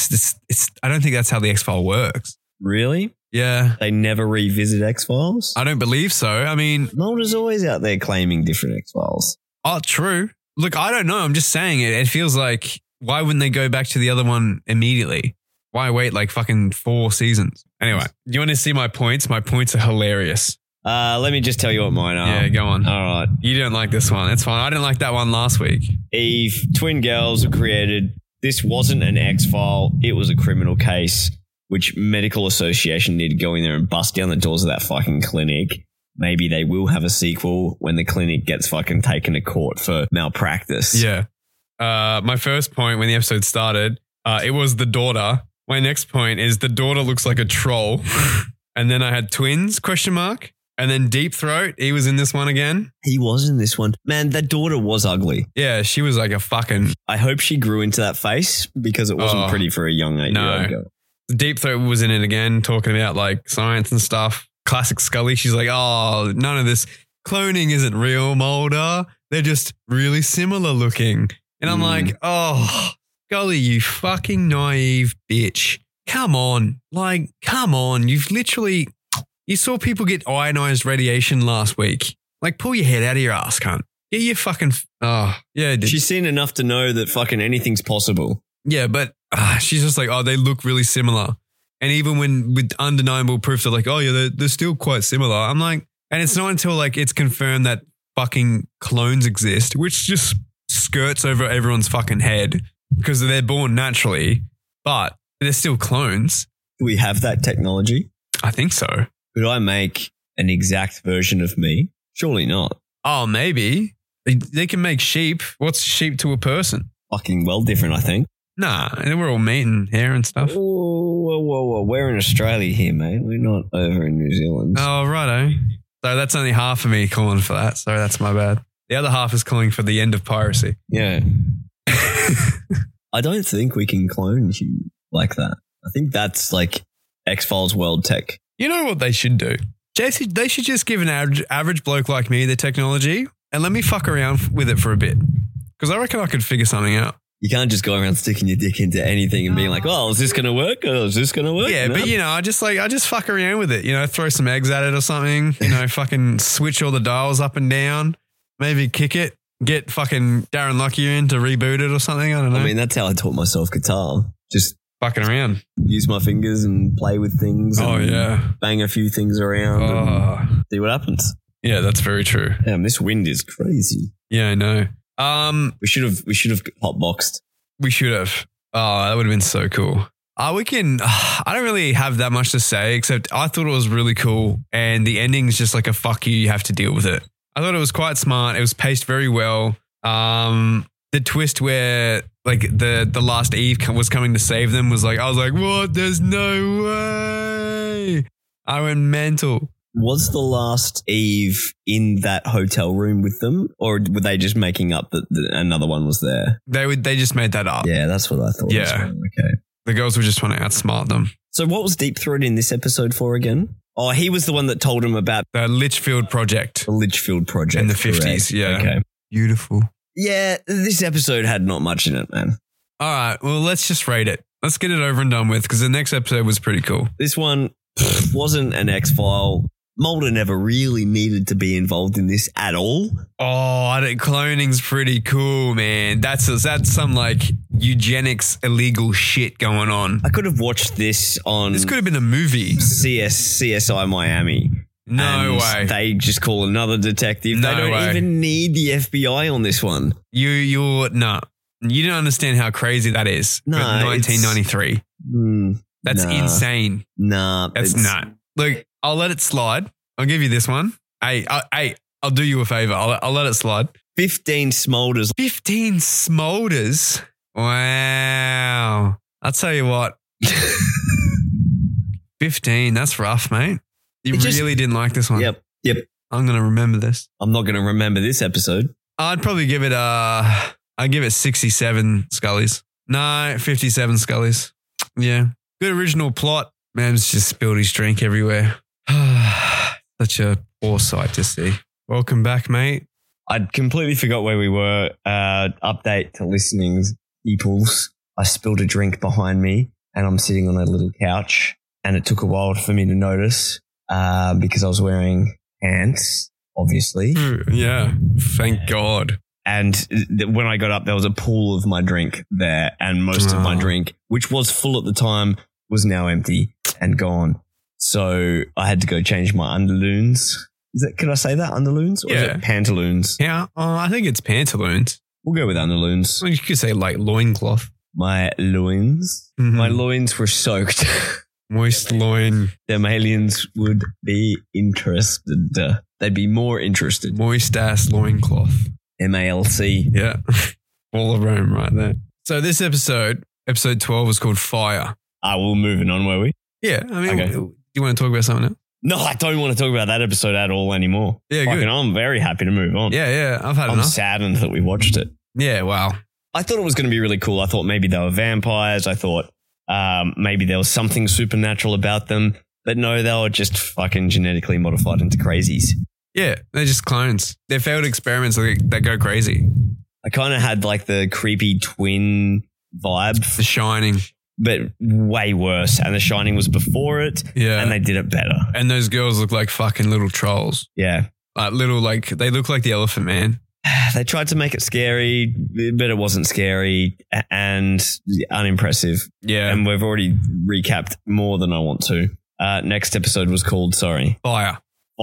don't think that's how the X-Files works. Really? Yeah. They never revisit X-Files? I don't believe so. I mean, Mulder's always out there claiming different X-Files. Oh, true. Look, I don't know. I'm just saying it. It feels like, why wouldn't they go back to the other one immediately? Why wait like fucking 4 seasons? Anyway, you want to see my points? My points are hilarious. Let me just tell you what mine are. Yeah, go on. All right. You don't like this one. It's fine. I didn't like that one last week. Eve, twin girls were created. This wasn't an X-File. It was a criminal case, which medical association need to go in there and bust down the doors of that fucking clinic. Maybe they will have a sequel when the clinic gets fucking taken to court for malpractice. Yeah. My first point when the episode started, it was the daughter. My next point is the daughter looks like a troll. And then I had twins, ? And then Deep Throat, he was in this one again. He was in this one. Man, that daughter was ugly. Yeah, she was like a fucking... I hope she grew into that face because it wasn't pretty for a young 8-year-old girl. Deep Throat was in it again, talking about like science and stuff. Classic Scully. She's like, oh, none of this cloning isn't real, Mulder. They're just really similar looking. And I'm like, oh, Scully, you fucking naive bitch. Come on. Like, come on. You saw people get ionized radiation last week. Like, pull your head out of your ass, cunt. Get your fucking... Oh, yeah. She's seen enough to know that fucking anything's possible. Yeah, but she's just like, oh, they look really similar. And even when with undeniable proof, they're like, oh, yeah, they're still quite similar. I'm like... And it's not until like it's confirmed that fucking clones exist, which just skirts over everyone's fucking head because they're born naturally, but they're still clones. Do we have that technology? I think so. Could I make an exact version of me? Surely not. Oh, maybe. They can make sheep. What's sheep to a person? Fucking well different, I think. Nah, we're all meat and hair and stuff. Whoa. We're in Australia here, mate. We're not over in New Zealand. Oh, righto. So that's only half of me calling for that. Sorry, that's my bad. The other half is calling for the end of piracy. Yeah. I don't think we can clone you like that. I think that's like X-Files world tech. You know what they should do? JC, they should just give an average bloke like me the technology and let me fuck around with it for a bit. Because I reckon I could figure something out. You can't just go around sticking your dick into anything and being like, oh, is this going to work? Or is this going to work? Yeah, no? But I just fuck around with it. Throw some eggs at it or something. Fucking switch all the dials up and down. Maybe kick it. Get fucking Darren Lockyer in to reboot it or something. I don't know. I mean, that's how I taught myself guitar. Just fucking around. Use my fingers and play with things. Oh, yeah. Bang a few things around and see what happens. Yeah, that's very true. Damn, this wind is crazy. Yeah, I know. We should have hotboxed. We should have. Oh, that would have been so cool. We can. I don't really have that much to say, except I thought it was really cool, and the ending's just like a fuck you. You have to deal with it. I thought it was quite smart. It was paced very well. The twist where like the last Eve was coming to save them was like, I was like, what? There's no way. I went mental. Was the last Eve in that hotel room with them, or were they just making up that another one was there? They just made that up. Yeah, that's what I thought. Yeah. Okay. The girls were just trying to outsmart them. So what was Deep Throat in this episode for again? Oh, he was the one that told him about the Litchfield Project. The Litchfield Project. In the 50s, yeah. Okay. Beautiful. Yeah, this episode had not much in it, man. All right, well, let's just rate it. Let's get it over and done with because the next episode was pretty cool. This one wasn't an X-File. Mulder never really needed to be involved in this at all. Oh, cloning's pretty cool, man. That's some like eugenics illegal shit going on. I could have watched this on... This could have been a movie. CSI Miami. No way. They just call another detective. No they don't even need the FBI on this one. You don't understand how crazy that is. No, 1993. That's insane. Nah, that's not. Look, I'll let it slide. I'll give you this one. Hey, I'll do you a favor. I'll let it slide. 15 smolders. 15 smolders. Wow. I'll tell you what. 15. That's rough, mate. You really didn't like this one. Yep. I'm going to remember this. I'm not going to remember this episode. I'd probably give it I'd give it 67 Scullys. No, 57 Scullys. Yeah. Good original plot. Man's just spilled his drink everywhere. Such a poor sight to see. Welcome back, mate. I completely forgot where we were. Update to listening peoples. I spilled a drink behind me and I'm sitting on a little couch and it took a while for me to notice because I was wearing pants, obviously. Yeah, thank God. And when I got up, there was a pool of my drink there and most of my drink, which was full at the time, was now empty and gone. So I had to go change my underloons. Could I say that? Underloons? Or is it pantaloons? Yeah, I think it's pantaloons. We'll go with underloons. Well, you could say like loincloth. My loins? Mm-hmm. My loins were soaked. Moist loin. Them aliens would be interested. They'd be more interested. Moist ass loincloth. MALC. Yeah. All of Rome right there. So this episode 12 was called Fire. We're moving on, were we? Yeah. I mean, do you want to talk about something else? No, I don't want to talk about that episode at all anymore. Yeah, good. I'm very happy to move on. Yeah. I've had I'm enough. saddened that we watched it. Yeah, wow. I thought it was going to be really cool. I thought maybe they were vampires. I thought maybe there was something supernatural about them. But no, they were just fucking genetically modified into crazies. Yeah, they're just clones. They're failed experiments that go crazy. I kind of had like the creepy twin vibe. The Shining. But way worse. And The Shining was before it. Yeah. And they did it better. And those girls look like fucking little trolls. Yeah. They look like the Elephant Man. They tried to make it scary, but it wasn't scary and unimpressive. Yeah. And we've already recapped more than I want to. Next episode was called, Fire.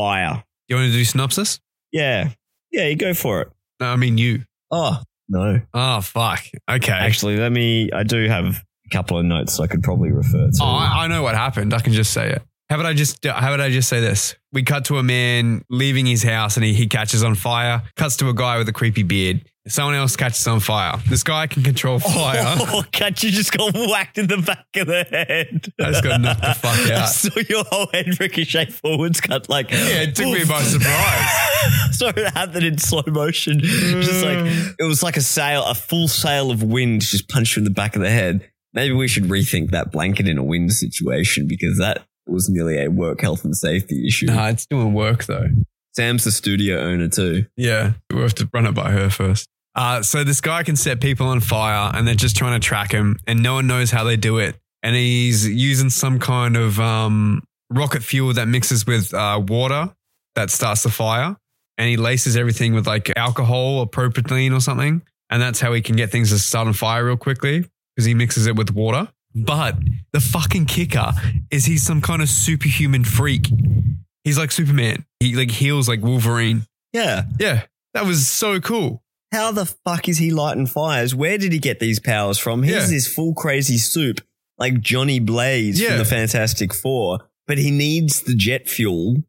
You want to do synopsis? Yeah. Yeah, you go for it. No, I mean you. Oh, no. Oh, fuck. Okay. Actually, I do have a couple of notes I could probably refer to. Oh, I know what happened. I can just say it. How about I just say this? We cut to a man leaving his house and he catches on fire. Cuts to a guy with a creepy beard. Someone else catches on fire. This guy can control fire. Oh, you just got whacked in the back of the head. I just got knocked the fuck out. So your whole head ricochet forwards cut like... Yeah, it took me by surprise. So it happened in slow motion. Just like, it was like a full sail of wind just punched you in the back of the head. Maybe we should rethink that blanket in a wind situation because that was nearly a work health and safety issue. Nah, it's doing work though. Sam's the studio owner too. Yeah, we'll have to run it by her first. So this guy can set people on fire and they're just trying to track him and no one knows how they do it. And he's using some kind of rocket fuel that mixes with water that starts the fire. And he laces everything with like alcohol or propylene or something. And that's how he can get things to start on fire real quickly because he mixes it with water. But the fucking kicker is he's some kind of superhuman freak. He's like Superman. He like heals like Wolverine. Yeah. Yeah. That was so cool. How the fuck is he lighting fires? Where did he get these powers from? He's this full crazy soup like Johnny Blaze from the Fantastic Four, but he needs the jet fuel.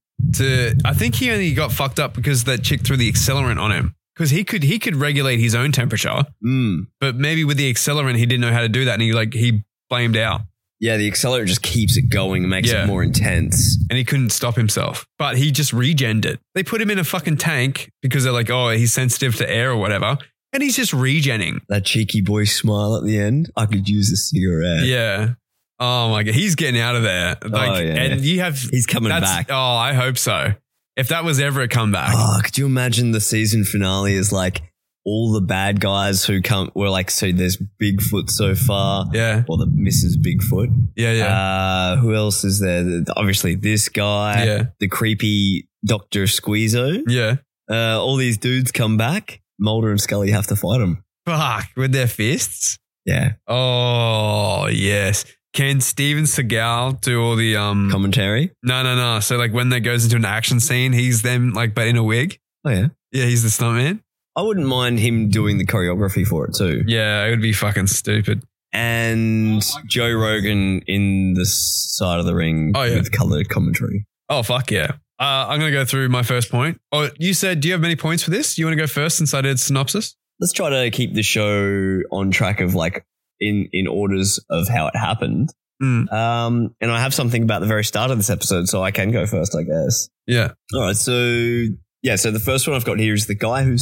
I think he only got fucked up because that chick threw the accelerant on him. Because he could regulate his own temperature, but maybe with the accelerant he didn't know how to do that, and he flamed out. Yeah, the accelerant just keeps it going and makes it more intense. And he couldn't stop himself. But he just regened it. They put him in a fucking tank because they're like, oh, he's sensitive to air or whatever. And he's just regenning. That cheeky boy smile at the end. I could use a cigarette. Yeah. Oh my God. He's getting out of there. Like, and he's coming back. Oh, I hope so. If that was ever a comeback. Oh, could you imagine the season finale is like all the bad guys who were like, so there's Bigfoot so far. Yeah. Or the Mrs. Bigfoot. Yeah. Who else is there? Obviously this guy. Yeah. The creepy Dr. Squeezo. Yeah. All these dudes come back. Mulder and Scully have to fight them. Fuck. With their fists? Yeah. Oh, yes. Can Steven Seagal do all the commentary? No. So like when that goes into an action scene, he's them like but in a wig. Oh yeah. Yeah, he's the stuntman. I wouldn't mind him doing the choreography for it too. Yeah, it would be fucking stupid. And Joe Rogan in the side of the ring with colored commentary. Oh fuck yeah. I'm going to go through my first point. Oh, you said, do you have many points for this? You want to go first since I did synopsis? Let's try to keep the show on track of like in orders of how it happened. And I have something about the very start of this episode, so I can go first, I guess. Yeah. All right. So the first one I've got here is the guy who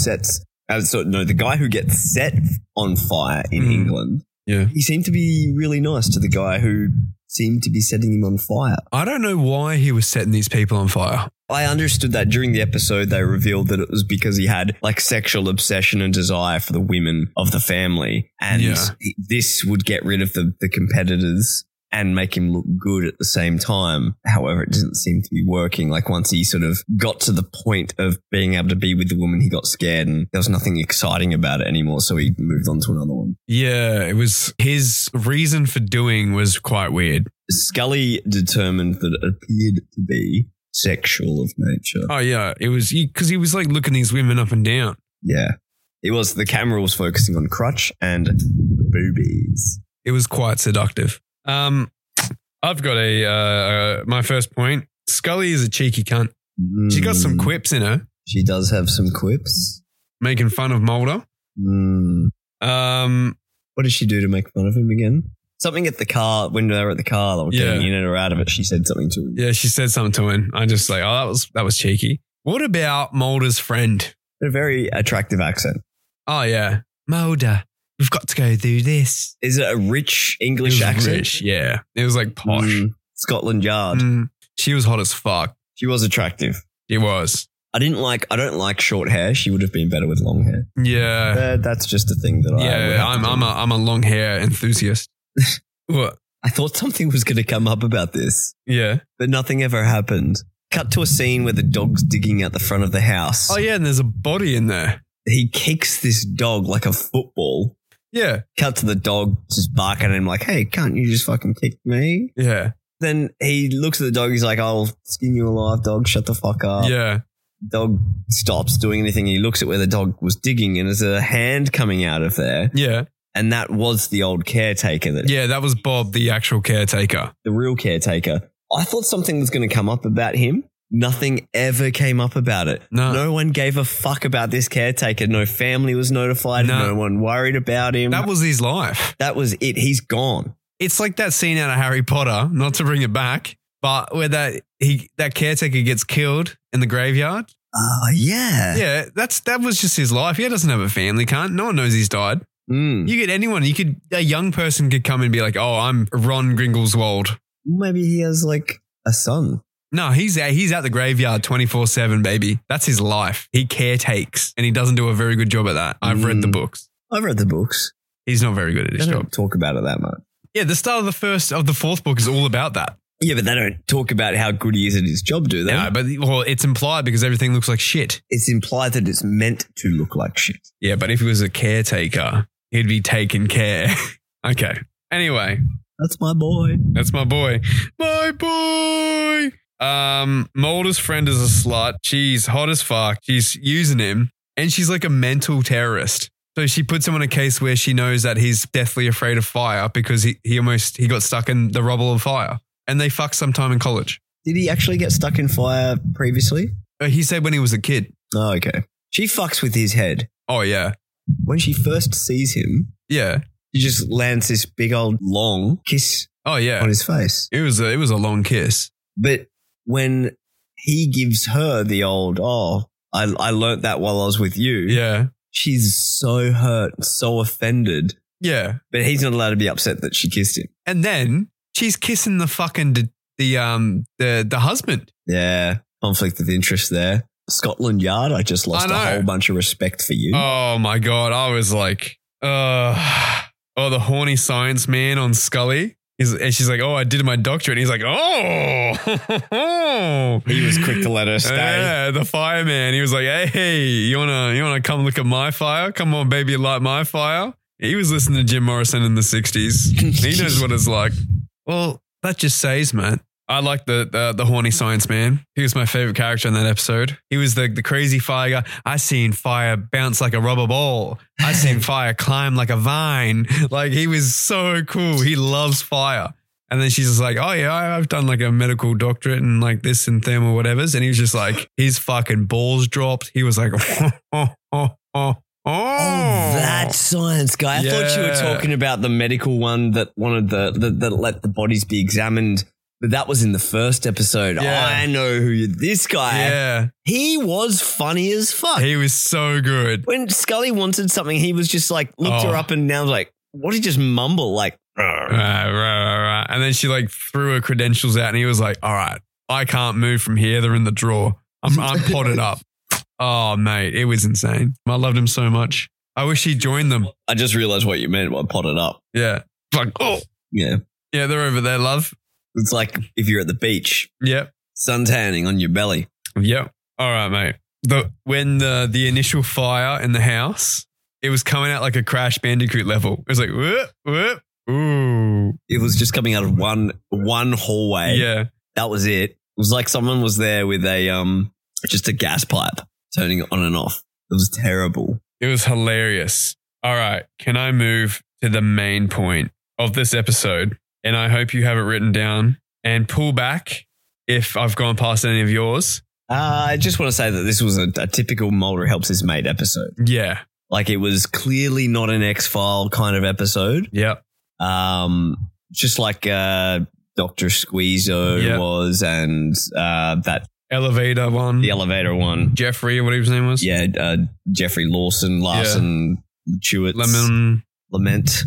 the guy who gets set on fire in England. Yeah. He seemed to be really nice to the guy who seemed to be setting him on fire. I don't know why he was setting these people on fire. I understood that during the episode, they revealed that it was because he had like sexual obsession and desire for the women of the family. And this would get rid of the competitors and make him look good at the same time. However, it didn't seem to be working. Like once he sort of got to the point of being able to be with the woman, he got scared and there was nothing exciting about it anymore. So he moved on to another one. Yeah, it was his reason for doing was quite weird. Scully determined that it appeared to be sexual of nature. Oh yeah, it was because he was like looking these women up and down. Yeah, it was. The camera was focusing on crotch and boobies. It was quite seductive. I've got my first point. Scully is a cheeky cunt. She got some quips in her. She does have some quips. Making fun of Mulder. What did she do to make fun of him again? Something at the car, when they were at the car, they were getting in or out of it, she said something to him. Yeah, she said something to him. I just like, oh, that was cheeky. What about Mulder's friend? A very attractive accent. Oh, yeah. Mulder, we've got to go do this. Is it a rich English accent? Rich, yeah. It was like posh. Scotland Yard. She was hot as fuck. She was attractive. She was. I don't like short hair. She would have been better with long hair. Yeah. That's just a thing that I'm a long hair enthusiast. What? I thought something was going to come up about this. Yeah. But nothing ever happened. Cut to a scene where the dog's digging out the front of the house. Oh, yeah, and there's a body in there. He kicks this dog like a football. Yeah. Cut to the dog just barking at him like, hey, can't you just fucking kick me? Yeah. Then he looks at the dog. He's like, I'll skin you alive, dog. Shut the fuck up. Yeah. Dog stops doing anything. He looks at where the dog was digging and there's a hand coming out of there. Yeah. And that was the old caretaker. That was Bob, the actual caretaker. The real caretaker. I thought something was going to come up about him. Nothing ever came up about it. No one gave a fuck about this caretaker. No family was notified. No one worried about him. That was his life. That was it. He's gone. It's like that scene out of Harry Potter, not to bring it back, but where that caretaker gets killed in the graveyard. Yeah. Yeah, that was just his life. He doesn't have a family, can't. No one knows he's died. You get anyone. A young person could come and be like, oh, I'm Ron Gringleswald. Maybe he has like a son. No, he's at the graveyard 24/7, baby. That's his life. He caretakes and he doesn't do a very good job at that. I've read the books. I've read the books. He's not very good at his job. Talk about it that much. Yeah, the start of the fourth book is all about that. Yeah, but they don't talk about how good he is at his job, do they? No, but it's implied because everything looks like shit. It's implied that it's meant to look like shit. Yeah, but if he was a caretaker, he'd be taking care. Okay. Anyway. That's my boy. That's my boy. My boy. Mulder's friend is a slut. She's hot as fuck. She's using him and she's like a mental terrorist. So she puts him on a case where she knows that he's deathly afraid of fire because he got stuck in the rubble of fire. And they fucked sometime in college. Did he actually get stuck in fire previously? He said when he was a kid. Oh, okay. She fucks with his head. Oh, yeah. When she first sees him, yeah, he just lands this big old long kiss. Oh, yeah, on his face. It was a long kiss. But when he gives her the old, I learnt that while I was with you. Yeah, she's so hurt, so offended. Yeah, but he's not allowed to be upset that she kissed him. And then she's kissing the fucking the husband. Yeah, conflict of interest there. Scotland Yard, I just lost a whole bunch of respect for you. Oh my God. I was like, the horny science man on Scully. And she's like, I did my doctorate. And he's like, He was quick to let her stay. Yeah, the fireman. He was like, hey, you wanna come look at my fire? Come on, baby, light my fire. He was listening to Jim Morrison in the 60s. He knows what it's like. Well, that just says, man. I like the horny science man. He was my favorite character in that episode. He was the crazy fire guy. I seen fire bounce like a rubber ball. I seen fire climb like a vine. Like, he was so cool. He loves fire. And then she's just like, oh yeah, I've done like a medical doctorate and like this and thermal whatevers. And he was just like, his fucking balls dropped. He was like, Oh, that science guy. I thought you were talking about the medical one that wanted that let the bodies be examined. But that was in the first episode. Yeah. I know this guy. Yeah. He was funny as fuck. He was so good. When Scully wanted something, he was just like, looked her up and down, was like, what did he just mumble? Like, and then she like threw her credentials out and he was like, all right, I can't move from here. They're in the drawer. I'm potted up. Oh, mate, it was insane. I loved him so much. I wish he joined them. I just realized what you meant by potted up. Yeah. Like, yeah. Yeah, they're over there, love. It's like if you're at the beach. Yep. Sun tanning on your belly. Yep. All right, mate. When the initial fire in the house, it was coming out like a Crash Bandicoot level. It was like, whoop, whoop, ooh. It was just coming out of one hallway. Yeah. That was it. It was like someone was there with just a gas pipe turning it on and off. It was terrible. It was hilarious. All right. Can I move to the main point of this episode? And I hope you have it written down and pull back if I've gone past any of yours. I just want to say that this was a typical Mulder helps his mate episode. Yeah. Like, it was clearly not an X-File kind of episode. Yeah. Just like Dr. Squeezo was, and that elevator one. The elevator one. Jeffrey, whatever his name was. Yeah, Jeffrey Larson, Chewett. Lament.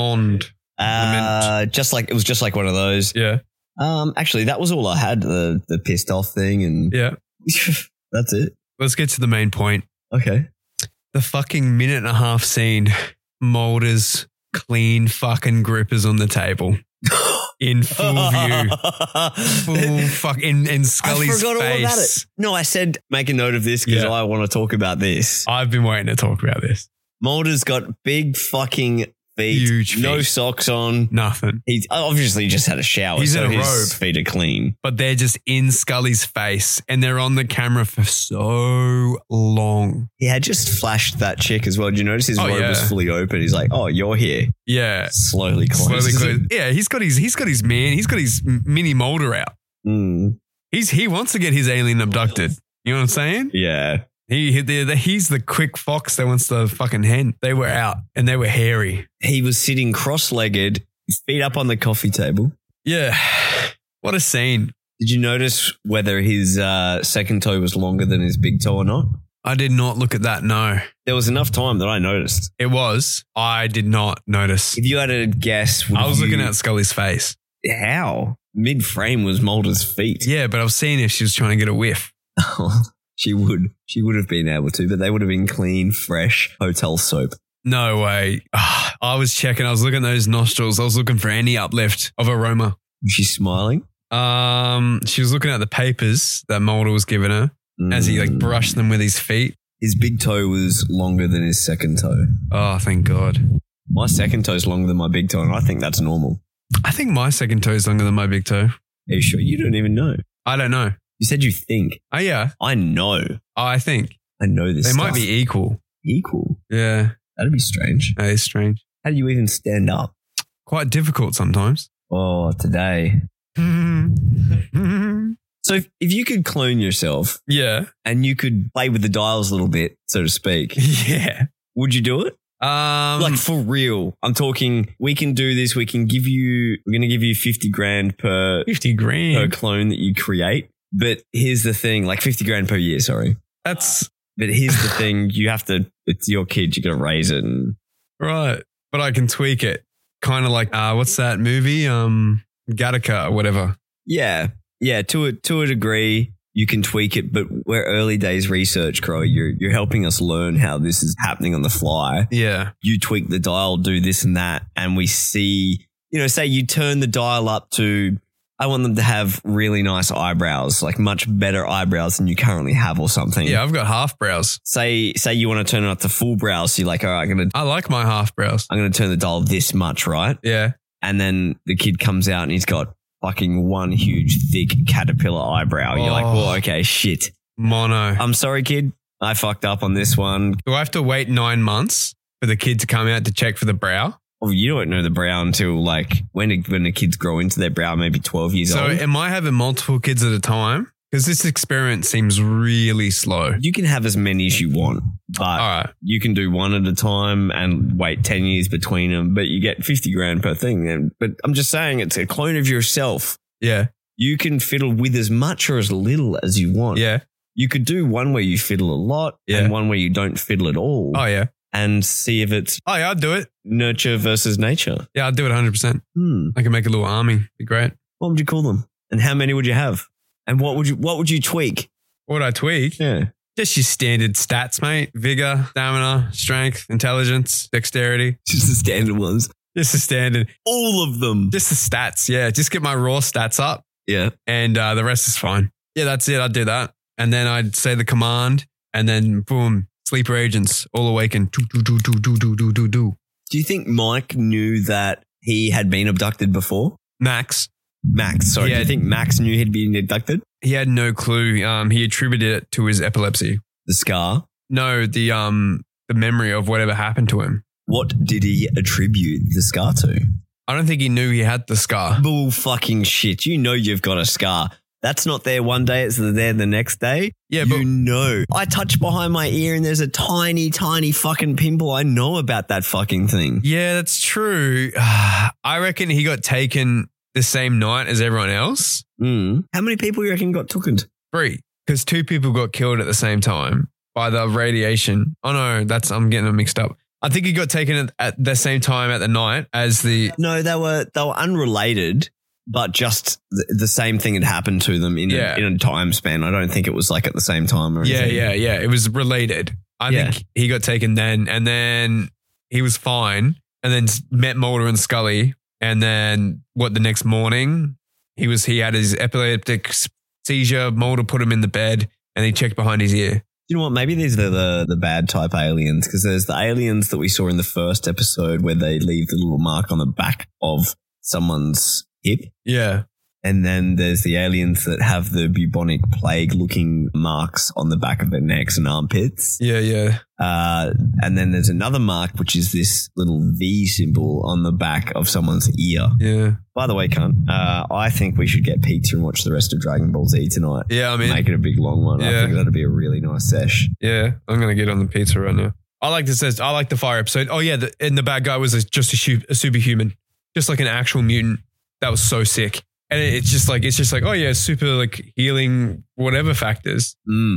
Just like, it was just like one of those. Yeah. Actually, that was all I had, the pissed off thing, and that's it. Let's get to the main point. Okay. The fucking minute and a half scene, Mulder's clean fucking grippers on the table. In full view. In Scully's face. All about it. No, I said make a note of this because I want to talk about this. I've been waiting to talk about this. Mulder's got big fucking feet. Huge feet. No socks on. Nothing. He's obviously just had a shower. He's in a robe. His feet are clean. But they're just in Scully's face and they're on the camera for so long. He had just flashed that chick as well. Did you notice his robe was fully open? He's like, oh, you're here. Yeah. Slowly closed. Yeah, he's got his mini Mulder out. He wants to get his alien abducted. You know what I'm saying? Yeah. He's the quick fox that wants the fucking hen. They were out and they were hairy. He was sitting cross-legged, feet up on the coffee table. Yeah. What a scene. Did you notice whether his second toe was longer than his big toe or not? I did not look at that, no. There was enough time that I noticed. It was. I did not notice. If you had to guess... I was looking at Scully's face. How? Mid-frame was Mulder's feet. Yeah, but I was seeing if she was trying to get a whiff. She would have been able to, but they would have been clean, fresh hotel soap. No way. I was checking. I was looking at those nostrils. I was looking for any uplift of aroma. Was she smiling? She was looking at the papers that Mulder was giving her as he brushed them with his feet. His big toe was longer than his second toe. Oh, thank God. My second toe is longer than my big toe, and I think that's normal. I think my second toe is longer than my big toe. Are you sure? You don't even know. I don't know. You said you think. Oh, yeah. I know. Oh, I think. I know this. They might be equal. Equal? Yeah. That'd be strange. That is strange. How do you even stand up? Quite difficult sometimes. Oh, today. So if you could clone yourself. Yeah. And you could play with the dials a little bit, so to speak. Yeah. Would you do it? Like for real. I'm talking, we can do this. We're going to give you $50,000 per 50 grand per clone that you create. But here's the thing, like 50 grand per year, sorry. But here's the thing, it's your kid, you got to raise it. Right. But I can tweak it. Kind of like, what's that movie? Gattaca or whatever. Yeah. Yeah. To a degree, you can tweak it, but we're early days research, Crow. You're helping us learn how this is happening on the fly. Yeah. You tweak the dial, do this and that, and we see, say you turn the dial up to, I want them to have really nice eyebrows, like much better eyebrows than you currently have or something. Yeah, I've got half brows. Say you want to turn it up to full brows. So you're like, all right, I like my half brows. I'm going to turn the dial this much, right? Yeah. And then the kid comes out and he's got fucking one huge, thick caterpillar eyebrow. You're like, well, okay, shit. Mono. I'm sorry, kid. I fucked up on this one. Do I have to wait 9 months for the kid to come out to check for the brow? Well, you don't know the brow until like when the kids grow into their brow, maybe 12 years old. So am I having multiple kids at a time? Because this experiment seems really slow. You can have as many as you want, but you can do one at a time and wait 10 years between them, but you get $50,000 per thing. But I'm just saying it's a clone of yourself. Yeah. You can fiddle with as much or as little as you want. Yeah. You could do one where you fiddle a lot and one where you don't fiddle at all. Oh, yeah. And see if it's... Oh, yeah, I'd do it. Nurture versus nature. Yeah, I'd do it 100%. I can make a little army. Be great. What would you call them? And how many would you have? And what would you tweak? What would I tweak? Yeah. Just your standard stats, mate. Vigor, stamina, strength, intelligence, dexterity. Just the standard ones. Just the standard. All of them. Just the stats, yeah. Just get my raw stats up. Yeah. And the rest is fine. Yeah, that's it. I'd do that. And then I'd say the command and then boom, sleeper agents all awaken. Do. Do you think Mike knew that he had been abducted before? Max, sorry. Do you think Max knew he'd been abducted? He had no clue. He attributed it to his epilepsy. The scar? No, the memory of whatever happened to him. What did he attribute the scar to? I don't think he knew he had the scar. Bull fucking shit. You know you've got a scar. That's not there one day, it's there the next day. Yeah, you know. I touch behind my ear and there's a tiny, tiny fucking pimple. I know about that fucking thing. Yeah, that's true. I reckon he got taken the same night as everyone else. How many people you reckon got taken? 3, because 2 people got killed at the same time by the radiation. Oh no, I'm getting them mixed up. I think he got taken at the same time at the night as the... No, they were unrelated, but just the same thing had happened to them in a time span. I don't think it was like at the same time or anything. Yeah. It was related. I think he got taken then, and then he was fine, and then met Mulder and Scully, and then the next morning he had his epileptic seizure. Mulder put him in the bed, and he checked behind his ear. You know what? Maybe these are the bad type aliens, because there's the aliens that we saw in the first episode where they leave the little mark on the back of someone's hip. Yeah. And then there's the aliens that have the bubonic plague looking marks on the back of their necks and armpits. Yeah. And then there's another mark, which is this little V symbol on the back of someone's ear. Yeah. By the way, cunt, I think we should get pizza and watch the rest of Dragon Ball Z tonight. Yeah, I mean, make it a big long one. Yeah. I think that'd be a really nice sesh. Yeah, I'm going to get on the pizza right now. I like the fire episode. Oh yeah, and the bad guy was just a superhuman, just like an actual mutant. That was so sick. And it's just like, oh yeah, super like healing, whatever factors.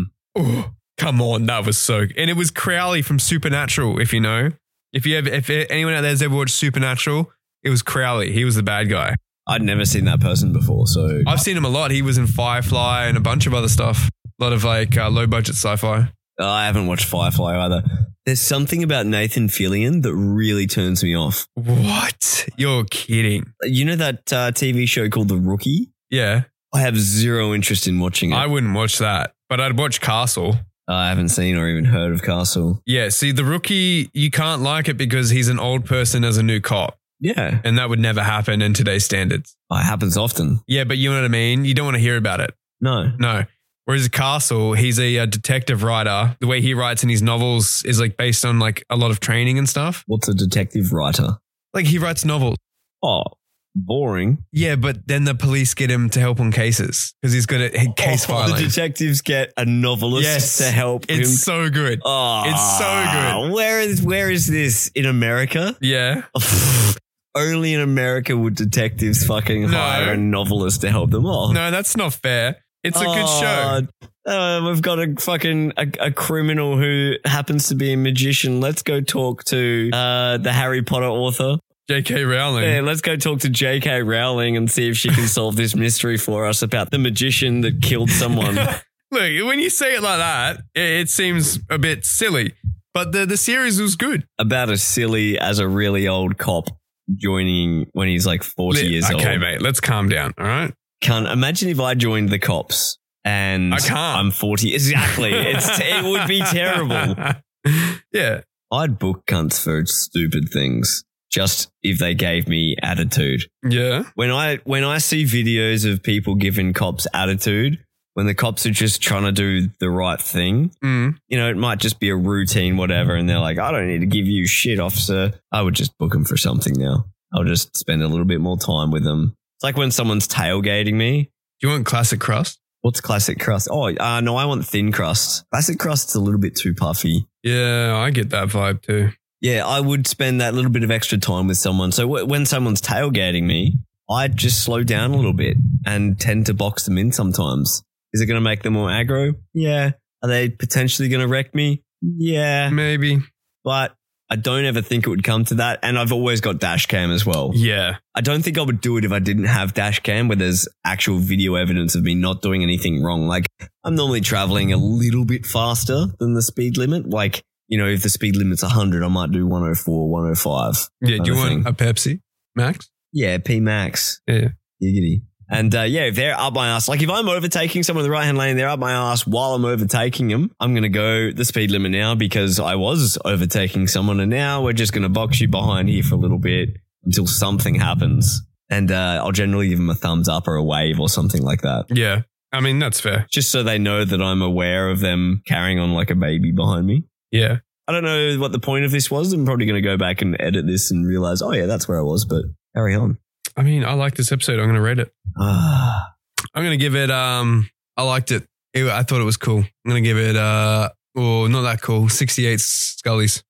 Oh, come on. That was so, and it was Crowley from Supernatural. If you know, if anyone out there has ever watched Supernatural, it was Crowley. He was the bad guy. I'd never seen that person before. So I've seen him a lot. He was in Firefly and a bunch of other stuff. A lot of like low budget sci-fi. I haven't watched Firefly either. There's something about Nathan Fillion that really turns me off. What? You're kidding. You know that TV show called The Rookie? Yeah. I have zero interest in watching it. I wouldn't watch that, but I'd watch Castle. I haven't seen or even heard of Castle. Yeah, see, The Rookie, you can't like it because he's an old person as a new cop. Yeah. And that would never happen in today's standards. It happens often. Yeah, but you know what I mean? You don't want to hear about it. No. Whereas Castle, he's a detective writer. The way he writes in his novels is like based on like a lot of training and stuff. What's a detective writer? Like he writes novels. Oh, boring. Yeah, but then the police get him to help on cases because he's good at case filing. The detectives get a novelist to help him. It's so good. Oh, it's so good. Where is this? In America? Yeah. Only in America would detectives fucking hire a novelist to help them all. No, that's not fair. It's a good show. We've got a criminal who happens to be a magician. Let's go talk to the Harry Potter author. J.K. Rowling. Yeah, let's go talk to J.K. Rowling and see if she can solve this mystery for us about the magician that killed someone. Look, when you say it like that, it seems a bit silly. But the series was good. About as silly as a really old cop joining when he's like 40 years old. Okay, mate, let's calm down, all right? Can't imagine if I joined the cops and I'm 40. Exactly. It would be terrible. Yeah. I'd book cunts for stupid things just if they gave me attitude. Yeah. When I see videos of people giving cops attitude, when the cops are just trying to do the right thing, you know, it might just be a routine, whatever. And they're like, I don't need to give you shit, officer. I would just book them for something now. I'll just spend a little bit more time with them. It's like when someone's tailgating me. Do you want classic crust? What's classic crust? Oh, no, I want thin crust. Classic crust's a little bit too puffy. Yeah, I get that vibe too. Yeah, I would spend that little bit of extra time with someone. So when someone's tailgating me, I'd just slow down a little bit and tend to box them in sometimes. Is it going to make them more aggro? Yeah. Are they potentially going to wreck me? Yeah. Maybe. But I don't ever think it would come to that. And I've always got dash cam as well. Yeah. I don't think I would do it if I didn't have dash cam where there's actual video evidence of me not doing anything wrong. Like I'm normally traveling a little bit faster than the speed limit. Like, you know, if the speed limit's 100, I might do 104, 105. Yeah. Do you want a Pepsi Max? Yeah. P Max. Yeah. Giggity. And if they're up my ass, like if I'm overtaking someone in the right-hand lane, they're up my ass while I'm overtaking them, I'm going to go the speed limit now because I was overtaking someone and now we're just going to box you behind here for a little bit until something happens. And I'll generally give them a thumbs up or a wave or something like that. Yeah. I mean, that's fair. Just so they know that I'm aware of them carrying on like a baby behind me. Yeah. I don't know what the point of this was. I'm probably going to go back and edit this and realize, oh yeah, that's where I was, but carry on. I mean, I like this episode. I'm going to rate it. I'm going to give it, I liked it. I thought it was cool. I'm going to give it, not that cool, 68 Scullys.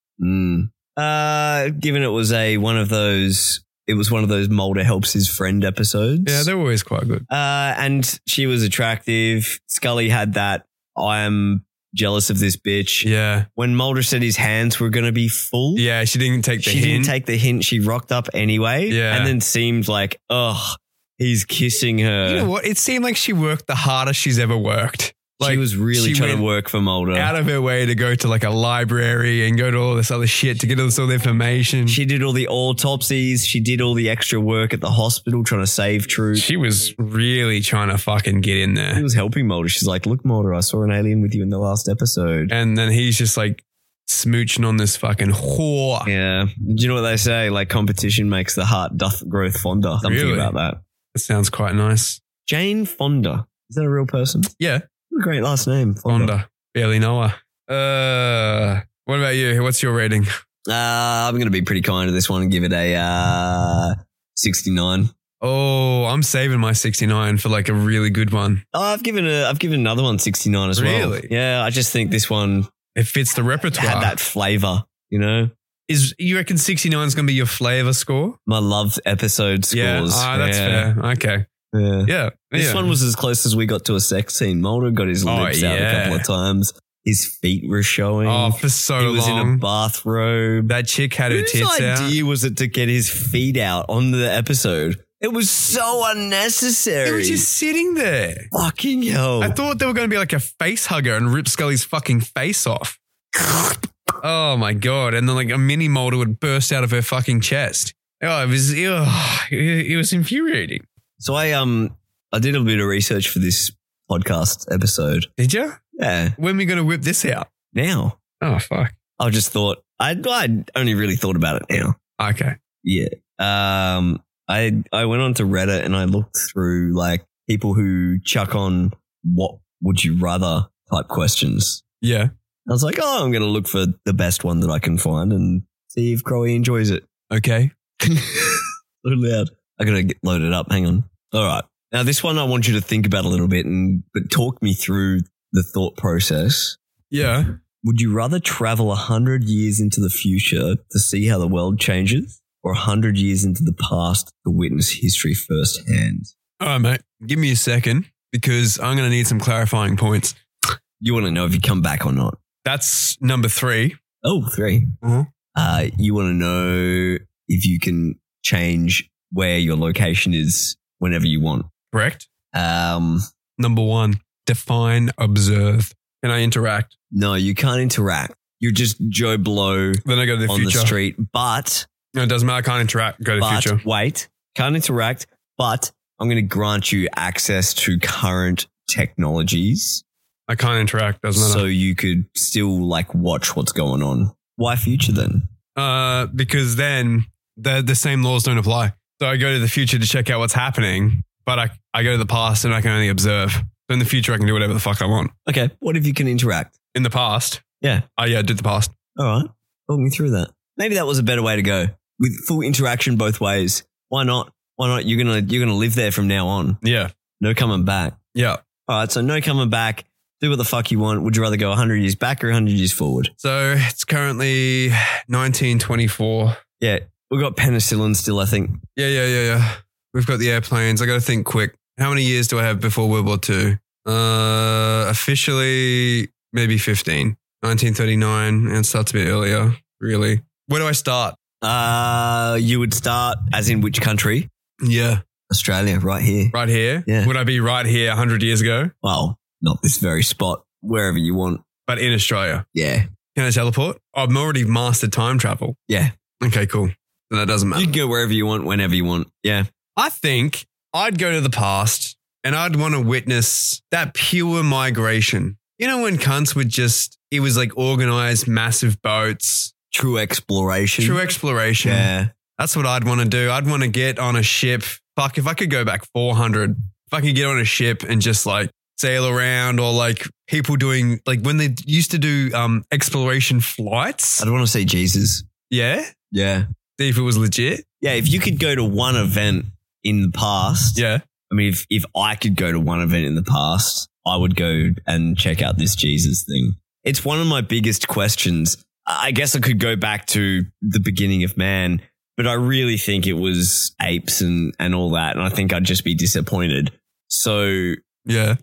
Given it was one of those Mulder helps his friend episodes. Yeah, they're always quite good. And she was attractive. Scully had that, I am jealous of this bitch. Yeah. When Mulder said his hands were going to be full. Yeah, she didn't take the hint. She didn't take the hint. She rocked up anyway. Yeah. And then seemed like, he's kissing her. You know what? It seemed like she worked the hardest she's ever worked. Like, she was really trying to work for Mulder. Out of her way to go to like a library and go to all this other shit to get all this information. She did all the autopsies. She did all the extra work at the hospital trying to save Truth. She was really trying to fucking get in there. She was helping Mulder. She's like, look, Mulder, I saw an alien with you in the last episode. And then he's just like smooching on this fucking whore. Yeah. Do you know what they say? Like, competition makes the heart doth growth fonder. Something Really? about that. That sounds quite nice. Jane Fonda. Is that a real person? Yeah. What a great last name. Fonda. Barely know her. What about you? What's your rating? I'm going to be pretty kind to this one and give it a 69. Oh, I'm saving my 69 for like a really good one. Oh, I've given another one 69 as well. Really? Yeah, I just think this one It fits the repertoire. had that flavor, you know? You reckon 69 is going to be your flavor score? My love episode scores. Yeah, that's fair. Okay. Yeah. This one was as close as we got to a sex scene. Mulder got his lips out a couple of times. His feet were showing. Oh, for so long. He was in a bathrobe. That chick had her tits out. Whose idea was it to get his feet out on the episode? It was so unnecessary. It was just sitting there. Fucking hell. I thought they were going to be like a face hugger and rip Scully's fucking face off. Oh my God. And then like a mini Mulder would burst out of her fucking chest. Oh, it was infuriating. So I did a bit of research for this podcast episode. Did you? Yeah. When are we going to whip this out? Now. Oh, fuck. I just thought, I'd only really thought about it now. Okay. Yeah. I went on to Reddit and I looked through like people who chuck on what would you rather type questions. Yeah. I was like, I'm going to look for the best one that I can find and see if Crowy enjoys it. Okay. So loud. I got to get loaded up. Hang on. All right. Now this one I want you to think about a little bit but talk me through the thought process. Yeah. Would you rather travel 100 years into the future to see how the world changes or 100 years into the past to witness history firsthand? All right, mate. Give me a second because I'm going to need some clarifying points. You want to know if you come back or not? That's number 3. Oh, 3. Uh-huh. You want to know if you can change where your location is whenever you want. Correct. Number 1, define, observe. Can I interact? No, you can't interact. You're just Joe Blow Then I go to the on future. the street. But No, it doesn't matter. I can't interact. Go to the future. Wait, can't interact, but I'm going to grant you access to current technologies. I can't interact. Doesn't matter. So you could still like watch what's going on. Why future then? Because then the same laws don't apply. So I go to the future to check out what's happening, but I go to the past and I can only observe. So in the future, I can do whatever the fuck I want. Okay. What if you can interact? In the past? Yeah. Oh, yeah, I did the past. All right. Talk me through that. Maybe that was a better way to go. With full interaction both ways. Why not? Why not? You're gonna live there from now on. Yeah. No coming back. Yeah. All right. So no coming back. Do what the fuck you want. Would you rather go 100 years back or 100 years forward? So it's currently 1924. Yeah. We've got penicillin still, I think. Yeah. We've got the airplanes. I got to think quick. How many years do I have before World War II? Officially, maybe 15. 1939. And it starts a bit earlier, really. Where do I start? You would start, as in which country? Yeah. Australia, right here. Right here? Yeah. Would I be right here 100 years ago? Well, not this very spot. Wherever you want. But in Australia? Yeah. Can I teleport? I'm already mastered time travel. Yeah. Okay, cool. Then that doesn't matter. You can go wherever you want, whenever you want. Yeah. I think I'd go to the past and I'd want to witness that pure migration. You know, when cunts would it was like organized massive boats. True exploration. Yeah. That's what I'd want to do. I'd want to get on a ship. Fuck, if I could go back 400, if I could get on a ship and just like sail around, or like people doing like when they used to do exploration flights. I'd want to see Jesus. Yeah? Yeah. See if it was legit. Yeah, if you could go to one event in the past. Yeah. I mean, if I could go to one event in the past, I would go and check out this Jesus thing. It's one of my biggest questions. I guess I could go back to the beginning of man, but I really think it was apes and all that. And I think I'd just be disappointed. So Yeah.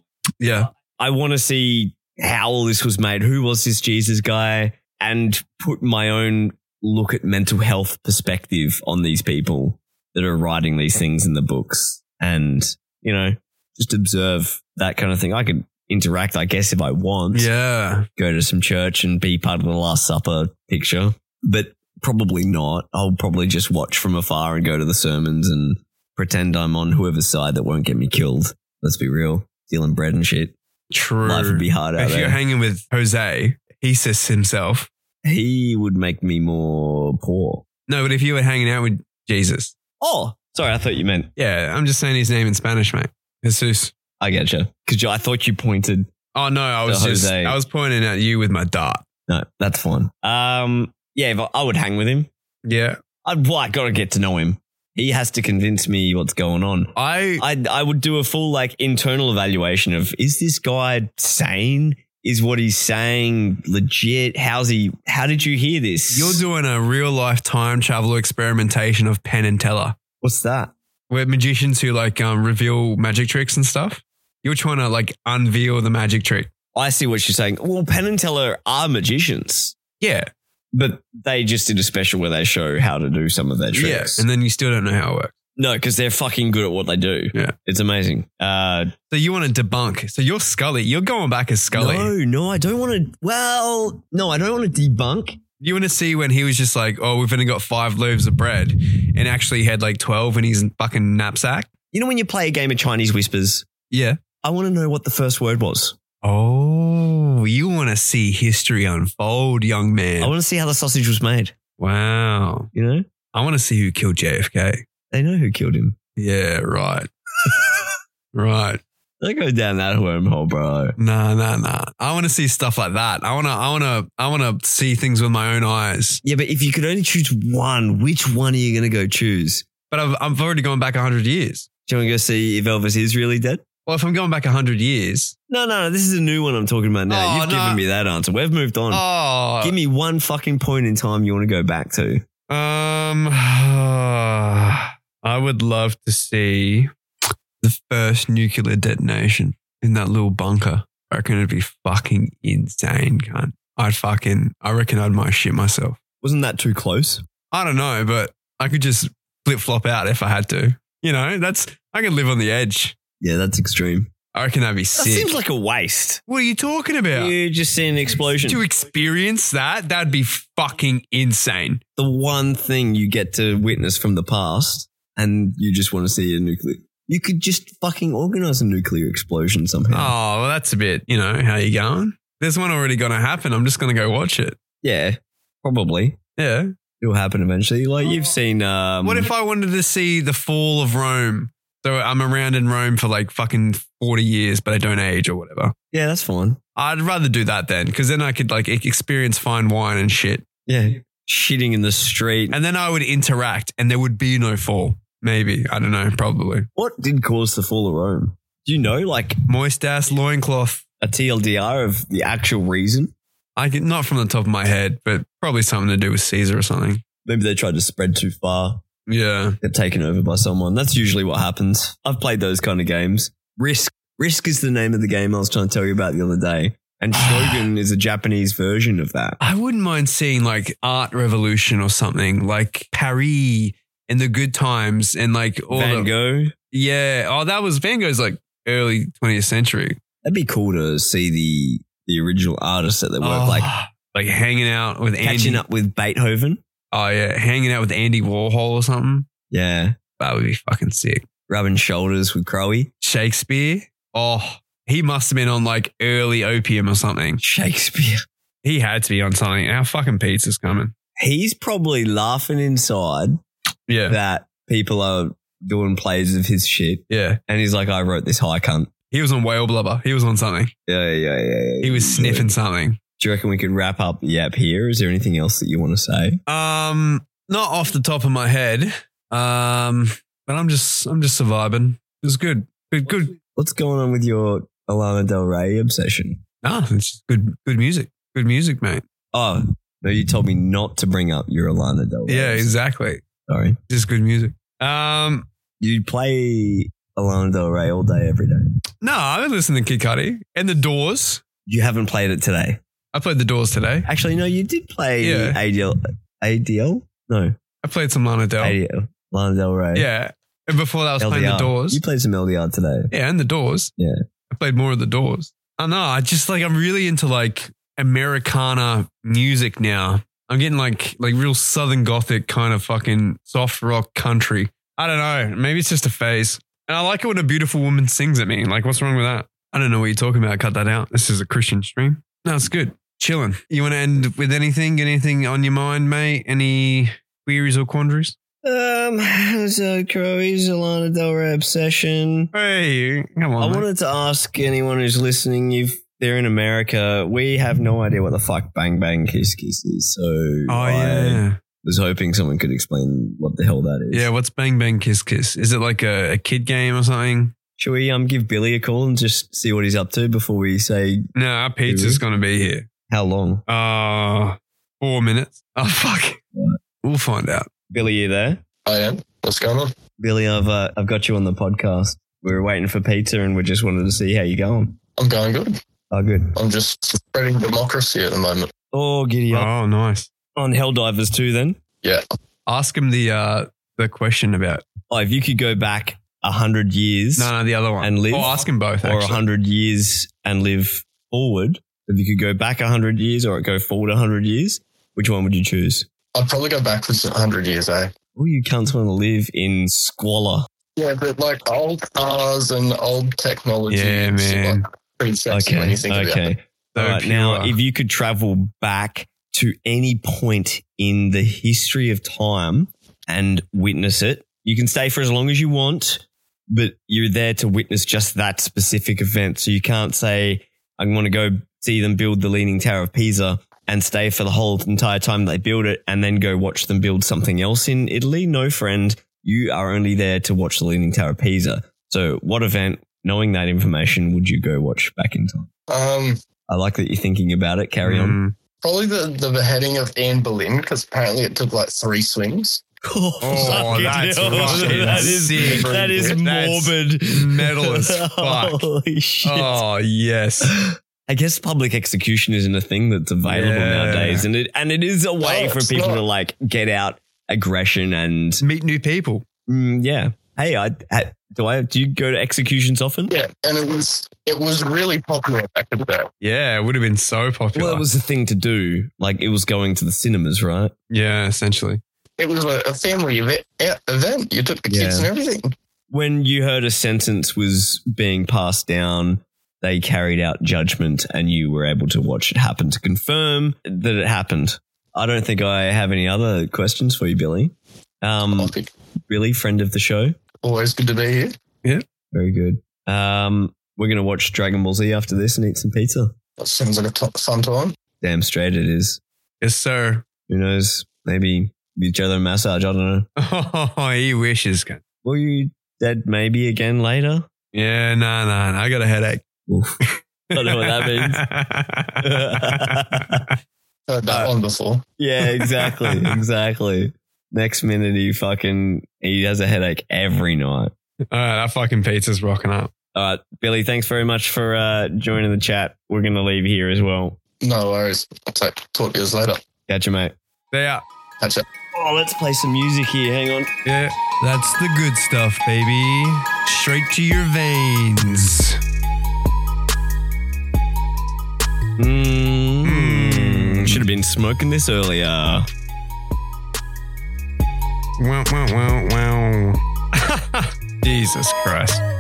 I want to see how all this was made. Who was this Jesus guy? And put my own look at mental health perspective on these people that are writing these things in the books. And, you know, just observe that kind of thing. I could interact, I guess, if I want. Yeah. Go to some church and be part of the Last Supper picture. But probably not. I'll probably just watch from afar and go to the sermons and pretend I'm on whoever's side that won't get me killed. Let's be real. Stealing bread and shit. True. Life would be hard out If there. you're hanging with Jose, he says himself. He would make me more poor. No, but if you were hanging out with Jesus. Oh, sorry. I thought you meant. Yeah, I'm just saying his name in Spanish, mate. Jesus. I get you. Because I thought you pointed. Oh, no, I was Jose. I was pointing at you with my dart. No, that's fine. Yeah, if I would hang with him. Yeah. I got to get to know him. He has to convince me what's going on. I would do a full internal evaluation of, is this guy sane? Is what he's saying legit? How did you hear this? You're doing a real life time travel experimentation of Penn and Teller. What's that? We're magicians who reveal magic tricks and stuff. You're trying to unveil the magic trick. I see what you're saying. Well, Penn and Teller are magicians. Yeah. But they just did a special where they show how to do some of their tricks. Yeah. And then you still don't know how it works. No, because they're fucking good at what they do. Yeah. It's amazing. So you want to debunk. So you're Scully. You're going back as Scully. No, I don't want to. Well, no, I don't want to debunk. You want to see when he was just like, oh, we've only got 5 loaves of bread and actually had 12 in his fucking knapsack. You know when you play a game of Chinese Whispers? Yeah. I want to know what the first word was. Oh, you want to see history unfold, young man. I want to see how the sausage was made. Wow. You know? I want to see who killed JFK. They know who killed him. Yeah, right. Right. Don't go down that wormhole, bro. Nah. I want to see stuff like that. I want to see things with my own eyes. Yeah, but if you could only choose one, which one are you going to go choose? But I've already gone back 100 years. Do you want to go see if Elvis is really dead? Well, if I'm going back 100 years. No, this is a new one I'm talking about now. You've given me that answer. We've moved on. Oh. Give me one fucking point in time you want to go back to. I would love to see the first nuclear detonation in that little bunker. I reckon it'd be fucking insane, cunt. I reckon I'd might shit myself. Wasn't that too close? I don't know, but I could just flip-flop out if I had to. You know, I can live on the edge. Yeah, that's extreme. I reckon that'd be sick. That seems like a waste. What are you talking about? You just see an explosion. To experience that'd be fucking insane. The one thing you get to witness from the past and you just want to see a nuclear. You could just fucking organize a nuclear explosion somehow. Oh, well, that's a bit, how you going? There's one already going to happen. I'm just going to go watch it. Yeah, probably. Yeah. It'll happen eventually. You've seen... what if I wanted to see the fall of Rome? So I'm around in Rome for fucking 40 years, but I don't age or whatever. Yeah, that's fine. I'd rather do that then, because then I could experience fine wine and shit. Yeah. Shitting in the street. And then I would interact and there would be no fall. Maybe. I don't know. Probably. What did cause the fall of Rome? Do you know, moist ass loincloth. A TLDR of the actual reason? Not from the top of my head, but probably something to do with Caesar or something. Maybe they tried to spread too far. Yeah. Get taken over by someone. That's usually what happens. I've played those kind of games. Risk. Risk is the name of the game I was trying to tell you about the other day. And Shogun is a Japanese version of that. I wouldn't mind seeing Art Revolution or something, like Paris and the Good Times and all Van Gogh. Yeah. Oh, Van Gogh's early 20th century. That'd be cool to see the original artists at their work. Like hanging out with catching up with Beethoven. Oh, yeah. Hanging out with Andy Warhol or something. Yeah. That would be fucking sick. Rubbing shoulders with Crowe. Shakespeare. Oh, he must have been on early opium or something. Shakespeare. He had to be on something. Our fucking pizza's coming. He's probably laughing inside that people are doing plays of his shit. Yeah. And he's like, I wrote this high cunt. He was on whale blubber. He was on something. Yeah. He was sniffing something. Do you reckon we could wrap up Yap here? Is there anything else that you want to say? Not off the top of my head. But I'm just surviving. It was good. Good. What's going on with your Alana Del Rey obsession? It's just good music. Good music, mate. Oh, no, you told me not to bring up your Alana Del Rey. Yeah, exactly. Sorry. Just good music. You play Alana Del Rey all day, every day. No, I've been listening to Kid Cudi and The Doors. You haven't played it today. I played The Doors today. Actually, no, you did play ADL? No. I played some Lana Del. Lana Del Rey. Yeah. And before that, I was playing The Doors. You played some LDR today. Yeah, and The Doors. Yeah. I played more of The Doors. I know. I just I'm really into Americana music now. I'm getting like real Southern Gothic kind of fucking soft rock country. I don't know. Maybe it's just a phase. And I like it when a beautiful woman sings at me. Like, what's wrong with that? I don't know what you're talking about. Cut that out. This is a Christian stream. No, it's good. Chilling. You want to end with anything? Anything on your mind, mate? Any queries or quandaries? So Crowy's Alana Del Rey obsession. Hey, come on. I wanted to ask anyone who's listening if they're in America. We have no idea what the fuck Bang Bang Kiss Kiss is. So I was hoping someone could explain what the hell that is. Yeah, what's Bang Bang Kiss Kiss? Is it like a kid game or something? Should we give Billy a call and just see what he's up to before we say? No, our pizza's going to be here. How long? 4 minutes. Oh, fuck. What? We'll find out. Billy, you there? I am. What's going on? Billy, I've got you on the podcast. We were waiting for pizza and we just wanted to see how you're going. I'm going good. Oh, good. I'm just spreading democracy at the moment. Oh, giddy up. Oh, nice. On Helldivers 2 then? Yeah. Ask him the question about. Oh, if you could go back 100 years. No, the other one. And live. Or ask him both, Or 100 years and live forward. If you could go back 100 years or go forward 100 years, which one would you choose? I'd probably go backwards 100 years, eh? Oh, you cunts want to live in squalor. Yeah, but like old cars and old technology. Yeah, man. Pretty sexy when you think about it. All right, now, if you could travel back to any point in the history of time and witness it, you can stay for as long as you want, but you're there to witness just that specific event. So you can't say, I want to go see them build the Leaning Tower of Pisa and stay for the whole entire time they build it and then go watch them build something else in Italy. No, friend, you are only there to watch the Leaning Tower of Pisa. So what event, knowing that information, would you go watch back in time? I like that you're thinking about it. Carry on. Probably the beheading of Anne Boleyn, because apparently it took like 3 swings. Oh, that's that is morbid. Metal as fuck. Holy shit. Oh, yes. I guess public execution isn't a thing that's available nowadays, and it is a way for people to like get out aggression and meet new people. Yeah. Hey, do you go to executions often? Yeah, and it was really popular back in the day. Yeah, it would have been so popular. Well, it was the thing to do. Like, it was going to the cinemas, right? Yeah, essentially. It was a family event. You took the kids and everything. When you heard a sentence was being passed down, they carried out judgment and you were able to watch it happen to confirm that it happened. I don't think I have any other questions for you, Billy. Billy, friend of the show. Always good to be here. Yeah. Very good. We're going to watch Dragon Ball Z after this and eat some pizza. That sounds like a fun time. Damn straight it is. Yes, sir. Who knows? Maybe each other a massage. I don't know. Oh, he wishes. Will you dead maybe again later? Yeah, no. I got a headache. Oof. I don't know what that means. Heard that one before. Yeah, exactly. Next minute he has a headache every night. All right, that fucking pizza's rocking up. All right, Billy, thanks very much for joining the chat. We're going to leave here as well. No worries. I'll talk to you later. Catch you, mate. Yeah. Catch you. Oh, let's play some music here. Hang on. Yeah, that's the good stuff, baby. Straight to your veins. Should have been smoking this earlier. Wow. Jesus Christ.